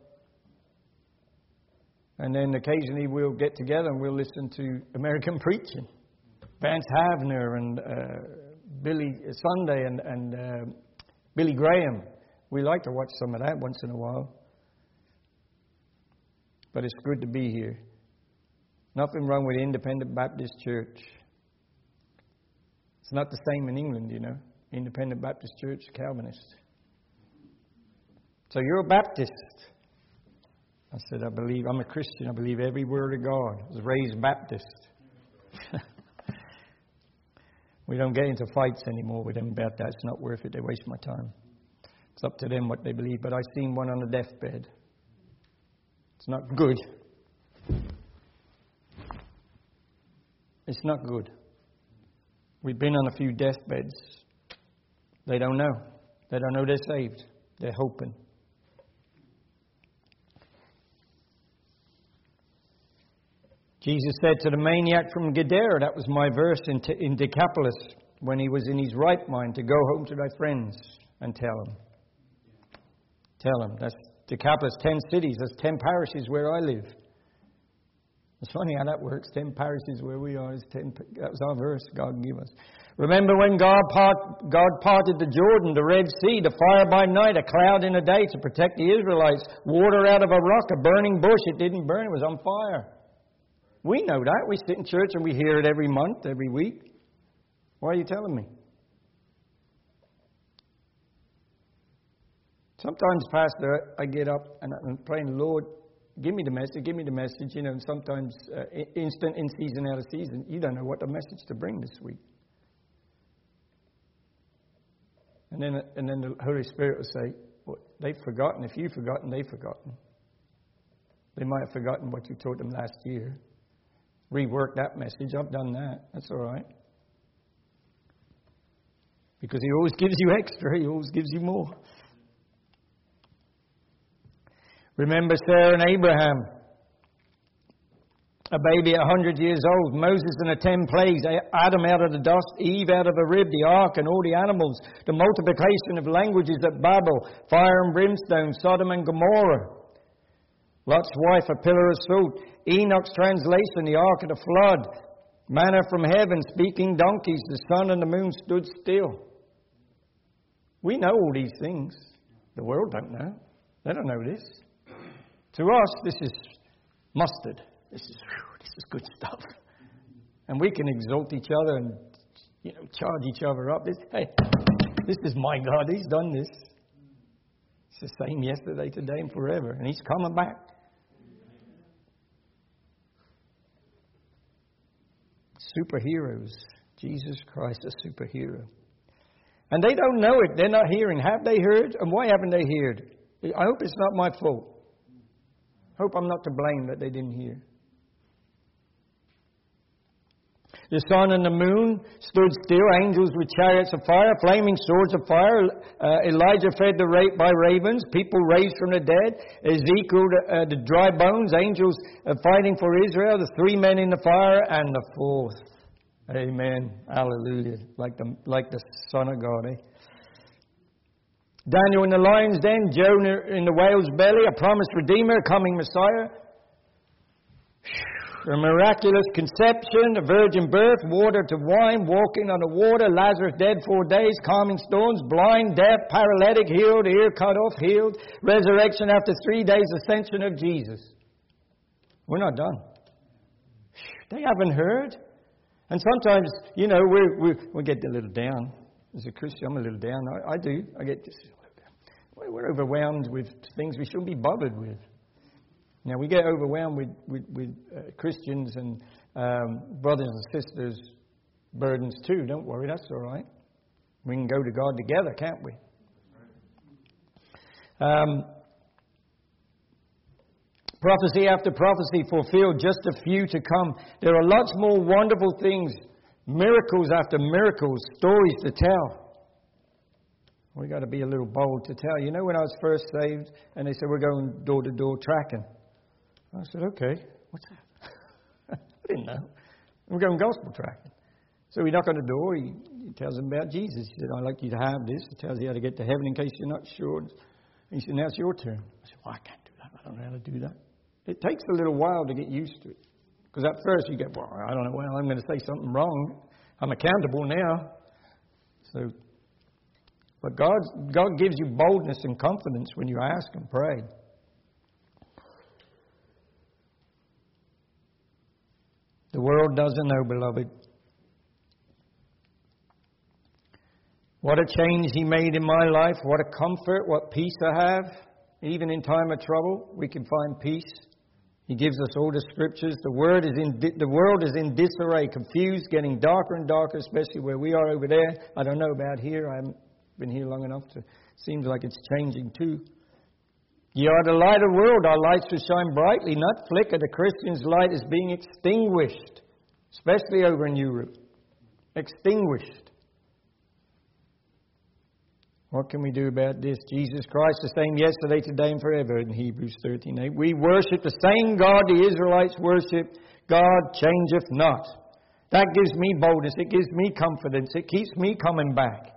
And then occasionally we'll get together and we'll listen to American preaching. Vance Havner and uh, Billy Sunday and, and uh, Billy Graham. We like to watch some of that once in a while. But it's good to be here. Nothing wrong with Independent Baptist Church. It's not the same in England, you know. Independent Baptist Church, Calvinist. So you're a Baptist. I said, I believe, I'm a Christian. I believe every word of God. I was raised Baptist. We don't get into fights anymore with them about that. It's not worth it. They waste my time. It's up to them what they believe. But I seen one on a deathbed. It's not good. It's not good. We've been on a few deathbeds. They don't know. They don't know they're saved. They're hoping. Jesus said to the maniac from Gadara, that was my verse in, in Decapolis, when he was in his right mind, to go home to thy friends and tell them. Tell them. That's Decapolis, ten cities. That's ten parishes where I live. It's funny how that works. Ten parishes where we are is ten. That was our verse God gave us. Remember when God, part, God parted the Jordan, the Red Sea, the fire by night, a cloud in the day to protect the Israelites, water out of a rock, a burning bush. It didn't burn. It was on fire. We know that. We sit in church and we hear it every month, every week. Why are you telling me? Sometimes, Pastor, I get up and I'm praying, Lord, give me the message, give me the message. You know, and sometimes uh, instant, in season, out of season, you don't know what the message to bring this week. And then, and then the Holy Spirit will say, well, they've forgotten. If you've forgotten, they've forgotten. They might have forgotten what you taught them last year. Rework that message. I've done that. That's all right. Because He always gives you extra. He always gives you more. Remember Sarah and Abraham. A baby at one hundred years old. Moses and the ten plagues. Adam out of the dust. Eve out of a rib. The ark and all the animals. The multiplication of languages at Babel. Fire and brimstone. Sodom and Gomorrah. Lot's wife, a pillar of salt. Enoch's translation, the ark of the flood. Manna from heaven, speaking donkeys. The sun and the moon stood still. We know all these things. The world don't know. They don't know this. To us, this is mustard. This is whew, this is good stuff. And we can exalt each other and, you know, charge each other up. This, hey, this is my God. He's done this. It's the same yesterday, today, and forever. And He's coming back. Superheroes. Jesus Christ, a superhero. And they don't know it. They're not hearing. Have they heard? And why haven't they heard? I hope it's not my fault. I hope I'm not to blame that they didn't hear. The sun and the moon stood still, angels with chariots of fire, flaming swords of fire. Uh, Elijah fed the ra- by ravens, people raised from the dead. Ezekiel, uh, the dry bones, angels uh, fighting for Israel, the three men in the fire, and the fourth. Amen. Hallelujah. Like the, like the Son of God, eh? Daniel in the lion's den, Jonah in the whale's belly, a promised Redeemer, a coming Messiah. A miraculous conception, a virgin birth, water to wine, walking on the water, Lazarus dead four days, calming storms, blind, deaf, paralytic, healed, ear cut off, healed, resurrection after three days, ascension of Jesus. We're not done. They haven't heard. And sometimes, you know, we we we get a little down. As a Christian, I'm a little down. I, I do. I get just, we're overwhelmed with things we shouldn't be bothered with. Now, we get overwhelmed with, with, with uh, Christians and um, brothers and sisters' burdens too. Don't worry, that's all right. We can go to God together, can't we? Um, prophecy after prophecy fulfilled, just a few to come. There are lots more wonderful things, miracles after miracles, stories to tell. We got to be a little bold to tell. You know, when I was first saved, and they said we're going door to door tracking. I said, okay, what's that? I didn't know. We're going gospel tracking. So we knock on the door. He, he tells them about Jesus. He said, I'd like you to have this. He tells you how to get to heaven in case you're not sure. And he said, now it's your turn. I said, well, I can't do that. I don't know how to do that. It takes a little while to get used to it. Because at first you get, well, I don't know. Well, I'm going to say something wrong. I'm accountable now. So, but God, God gives you boldness and confidence when you ask and pray. The world doesn't know, beloved. What a change He made in my life. What a comfort, what peace I have. Even in time of trouble, we can find peace. He gives us all the scriptures. The word is in di- the world is in disarray, confused, getting darker and darker, especially where we are over there. I don't know about here. I haven't been here long enough to. Seems like it's changing too. Ye are the light of the world. Our lights will shine brightly, not flicker. The Christian's light is being extinguished, especially over in Europe. Extinguished. What can we do about this? Jesus Christ, the same yesterday, today, and forever, in Hebrews thirteen eight. We worship the same God the Israelites worship. God changeth not. That gives me boldness. It gives me confidence. It keeps me coming back.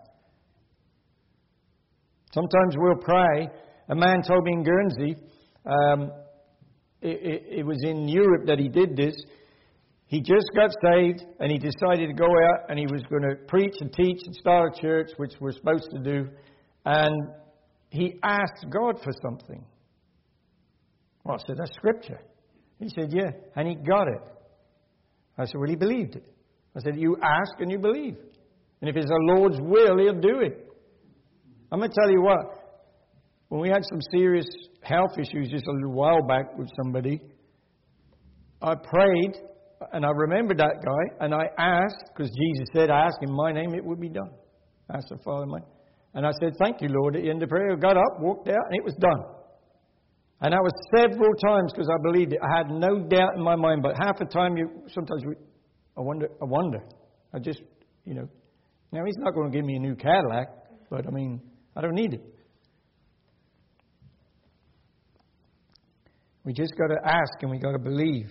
Sometimes we'll pray. A man told me in Guernsey, um, it, it, it was in Europe that he did this. He just got saved and he decided to go out and he was going to preach and teach and start a church, which we're supposed to do. And he asked God for something. Well, I said, that's scripture. He said, yeah. And he got it. I said, well, he believed it. I said, you ask and you believe. And if it's the Lord's will, He'll do it. I'm going to tell you what. When we had some serious health issues just a little while back with somebody, I prayed. And I remembered that guy, and I asked, because Jesus said, ask in my name, it would be done. Ask the Father in my name. And I said, thank you, Lord, at the end of prayer. I got up, walked out, and it was done. And that was several times because I believed it. I had no doubt in my mind, but half the time, you sometimes we, I wonder, I wonder. I just, you know, now He's not going to give me a new Cadillac, but I mean, I don't need it. We just got to ask and we got to believe.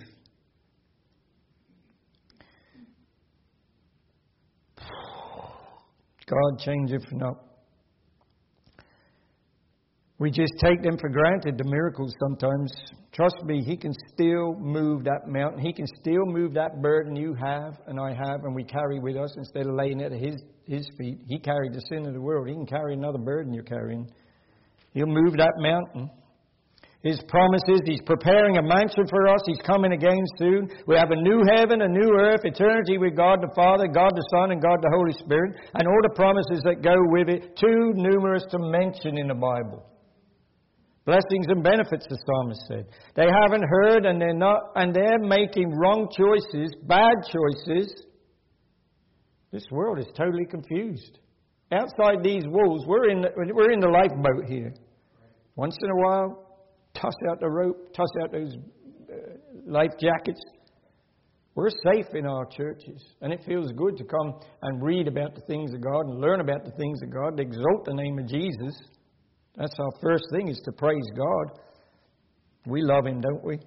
God changeth not. We just take them for granted, the miracles sometimes. Trust me, He can still move that mountain. He can still move that burden you have and I have and we carry with us instead of laying it at His, his feet. He carried the sin of the world. He can carry another burden you're carrying. He'll move that mountain. His promises, He's preparing a mansion for us. He's coming again soon. We have a new heaven, a new earth, eternity with God the Father, God the Son, and God the Holy Spirit, and all the promises that go with it, too numerous to mention in the Bible. Blessings and benefits, the psalmist said. They haven't heard, and they're not, and they're making wrong choices, bad choices. This world is totally confused. Outside these walls, we're in the, we're in the lifeboat here. Once in a while, toss out the rope, toss out those uh, life jackets. We're safe in our churches, and it feels good to come and read about the things of God and learn about the things of God, to exalt the name of Jesus. That's our first thing, is to praise God. We love Him, don't we?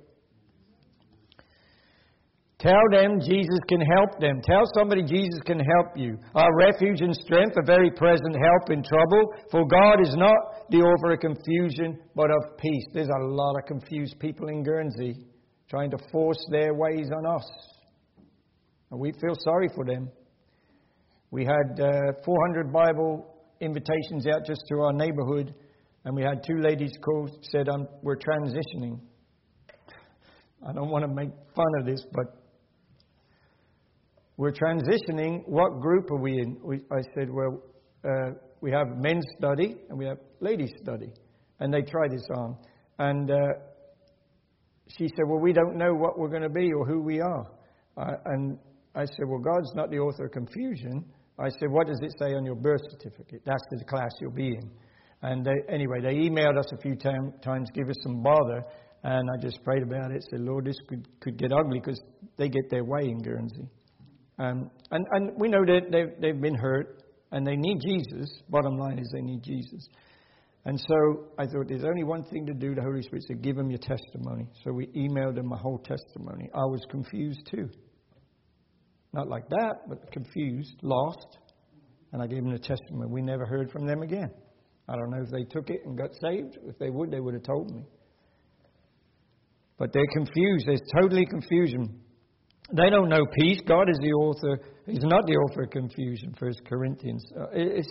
Tell them Jesus can help them. Tell somebody Jesus can help you. Our refuge and strength, a very present help in trouble. For God is not the author of confusion, but of peace. There's a lot of confused people in Guernsey trying to force their ways on us. And we feel sorry for them. We had uh, four hundred Bible invitations out just to our neighborhood. And we had two ladies call, said, um, we're transitioning. I don't want to make fun of this, but we're transitioning. What group are we in? We, I said, well, uh, we have men's study and we have ladies' study. And they tried this on. And uh, she said, well, we don't know what we're going to be or who we are. Uh, and I said, well, God's not the author of confusion. I said, what does it say on your birth certificate? That's the class you'll be in. And they, anyway, they emailed us a few tam- times, give us some bother. And I just prayed about it, said, Lord, this could, could get ugly because they get their way in Guernsey. Um, and, and we know that they've, they've been hurt and they need Jesus. Bottom line is they need Jesus. And so I thought there's only one thing to do. The Holy Spirit said, give them your testimony. So we emailed them a whole testimony. I was confused too. Not like that, but confused, lost. And I gave them the testimony. We never heard from them again. I don't know if they took it and got saved. If they would, they would have told me. But they're confused. There's totally confusion. They don't know peace. God is the author. He's not the author of confusion, First Corinthians. Uh, it's,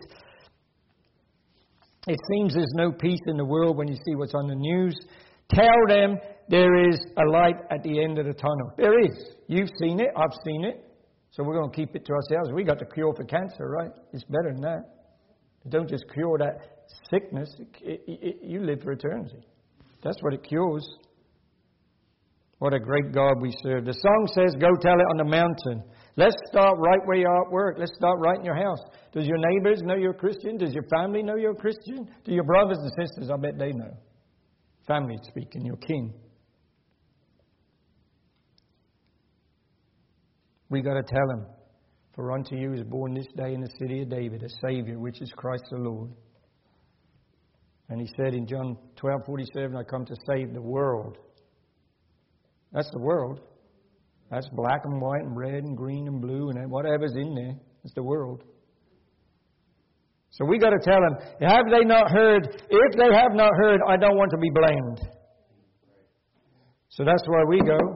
it seems there's no peace in the world when you see what's on the news. Tell them there is a light at the end of the tunnel. There is. You've seen it. I've seen it. So we're going to keep it to ourselves. We got the cure for cancer, right? It's better than that. It don't just cure that sickness. It, it, it, you live for eternity. That's what it cures. What a great God we serve. The song says, go tell it on the mountain. Let's start right where you are at work. Let's start right in your house. Does your neighbors know you're a Christian? Does your family know you're a Christian? Do your brothers and sisters? I bet they know. Family speaking, your kin. We got to tell them, for unto you is born this day in the city of David a Savior, which is Christ the Lord. And he said in John twelve forty-seven, I come to save the world. That's the world. That's black and white and red and green and blue and whatever's in there. It's the world. So we got to tell them, have they not heard? If they have not heard, I don't want to be blamed. So that's why we go.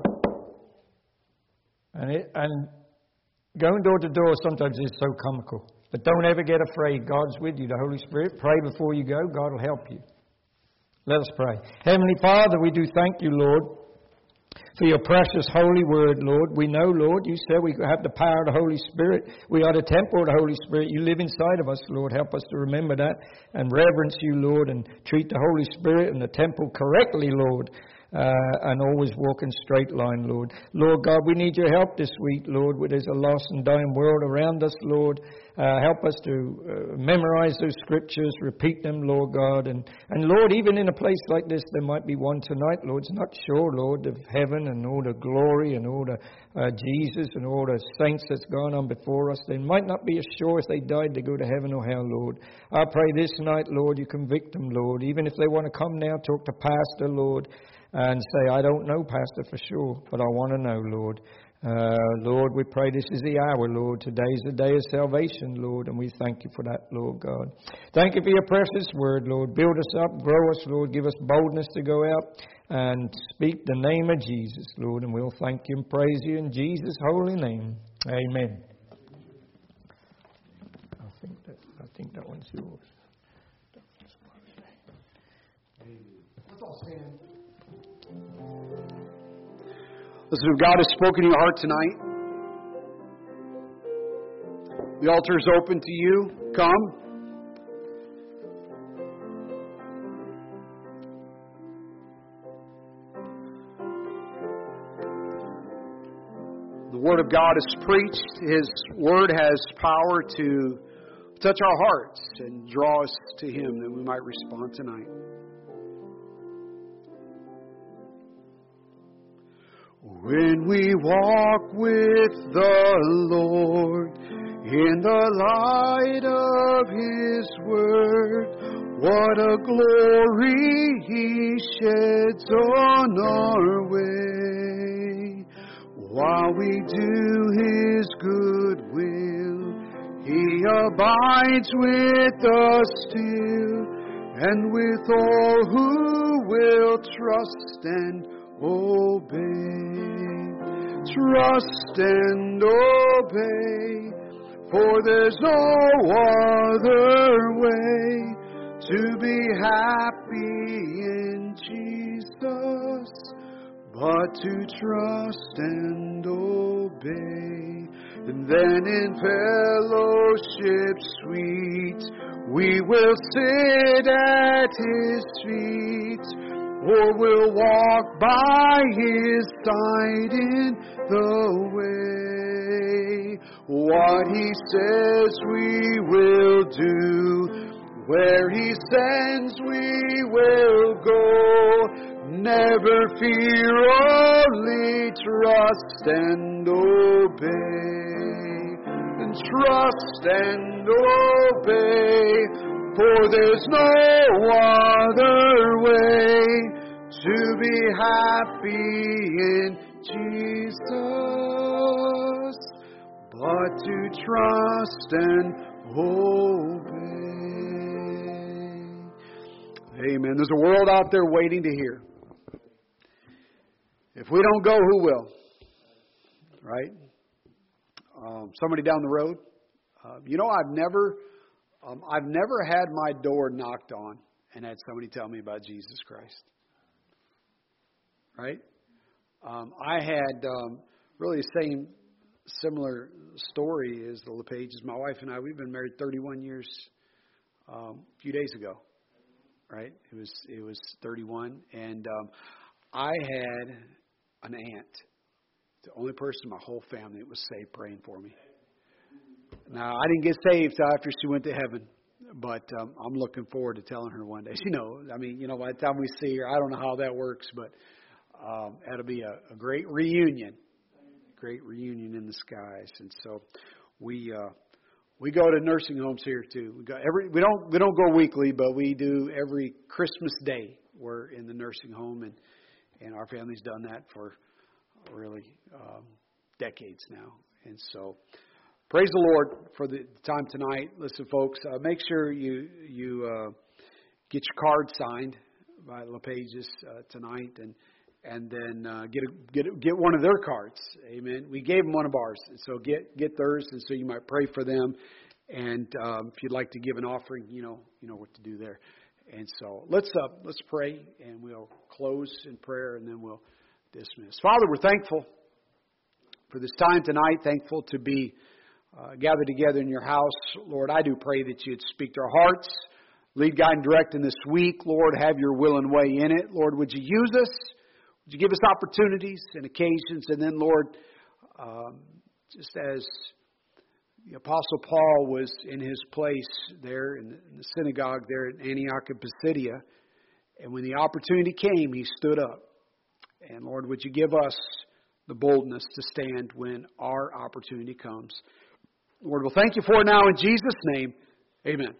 And, it, and going door to door sometimes is so comical. But don't ever get afraid. God's with you, the Holy Spirit. Pray before you go. God will help you. Let us pray. Heavenly Father, we do thank you, Lord, for your precious holy word, Lord. We know, Lord, you said we have the power of the Holy Spirit. We are the temple of the Holy Spirit. You live inside of us, Lord. Help us to remember that and reverence you, Lord, and treat the Holy Spirit and the temple correctly, Lord. Uh, and always walk in straight line, Lord. Lord God, we need your help this week, Lord. There's a lost and dying world around us, Lord. Uh, help us to uh, memorize those scriptures, repeat them, Lord God. And, and Lord, even in a place like this, there might be one tonight, Lord. It's not sure, Lord, of heaven and all the glory and all the uh, Jesus and all the saints that's gone on before us. They might not be sure if they died to go to heaven or hell, Lord. I pray this night, Lord, you convict them, Lord. Even if they want to come now, talk to Pastor, Lord, and say, I don't know, Pastor, for sure, but I want to know, Lord. Uh, Lord, we pray this is the hour, Lord. Today is the day of salvation, Lord, and we thank you for that, Lord God. Thank you for your precious word, Lord. Build us up, grow us, Lord. Give us boldness to go out and speak the name of Jesus, Lord, and we'll thank you and praise you in Jesus' holy name. Amen. I think that, I think that one's yours. Let's all stand. Listen, if God has spoken to your heart tonight, the altar is open to you. Come. The Word of God is preached. His Word has power to touch our hearts and draw us to Him that we might respond tonight. When we walk with the Lord in the light of His Word, what a glory He sheds on our way. While we do His good will, He abides with us still, and with all who will trust and obey. Trust and obey, for there's no other way to be happy in Jesus but to trust and obey. And then in fellowship sweet we will sit at His feet, or we'll walk by His side in the way. What He says we will do, where He sends we will go. Never fear, only trust and obey. And trust and obey, for there's no other way to be happy in Jesus but to trust and obey. Amen. There's a world out there waiting to hear. If we don't go, who will? Right? Um, somebody down the road. Uh, you know, I've never, um, I've never had my door knocked on and had somebody tell me about Jesus Christ. Right? Um, I had um, really the same similar story as the LePages. My wife and I, we've been married thirty-one years. um, a few days ago. Right? It was it was thirty-one, and um, I had an aunt, the only person in my whole family that was saved, praying for me. Now I didn't get saved till after she went to heaven, but um, I'm looking forward to telling her one day. You know, I mean, you know, by the time we see her, I don't know how that works, but um, that'll be a, a great reunion, great reunion in the skies, and so we. Uh, We go to nursing homes here too. We go every we don't we don't go weekly, but we do every Christmas Day. We're in the nursing home, and and our family's done that for really um, decades now. And so, praise the Lord for the time tonight. Listen, folks, uh, make sure you you uh, get your card signed by LePage's uh, tonight, and and then uh, get a, get a, get one of their cards. Amen. We gave them one of ours, and so get get theirs, and so you might pray for them. And um, if you'd like to give an offering, you know you know what to do there. And so let's uh, let's pray, and we'll close in prayer, and then we'll dismiss. Father, we're thankful for this time tonight. Thankful to be uh, gathered together in your house, Lord. I do pray that you'd speak to our hearts, lead, guide, and direct in this week, Lord. Have your will and way in it, Lord. Would you use us? Would you give us opportunities and occasions? And then, Lord, um, just as the Apostle Paul was in his place there in the, in the synagogue there in Antioch of Pisidia, and when the opportunity came, he stood up. And, Lord, would you give us the boldness to stand when our opportunity comes? Lord, we'll thank you for it now in Jesus' name. Amen.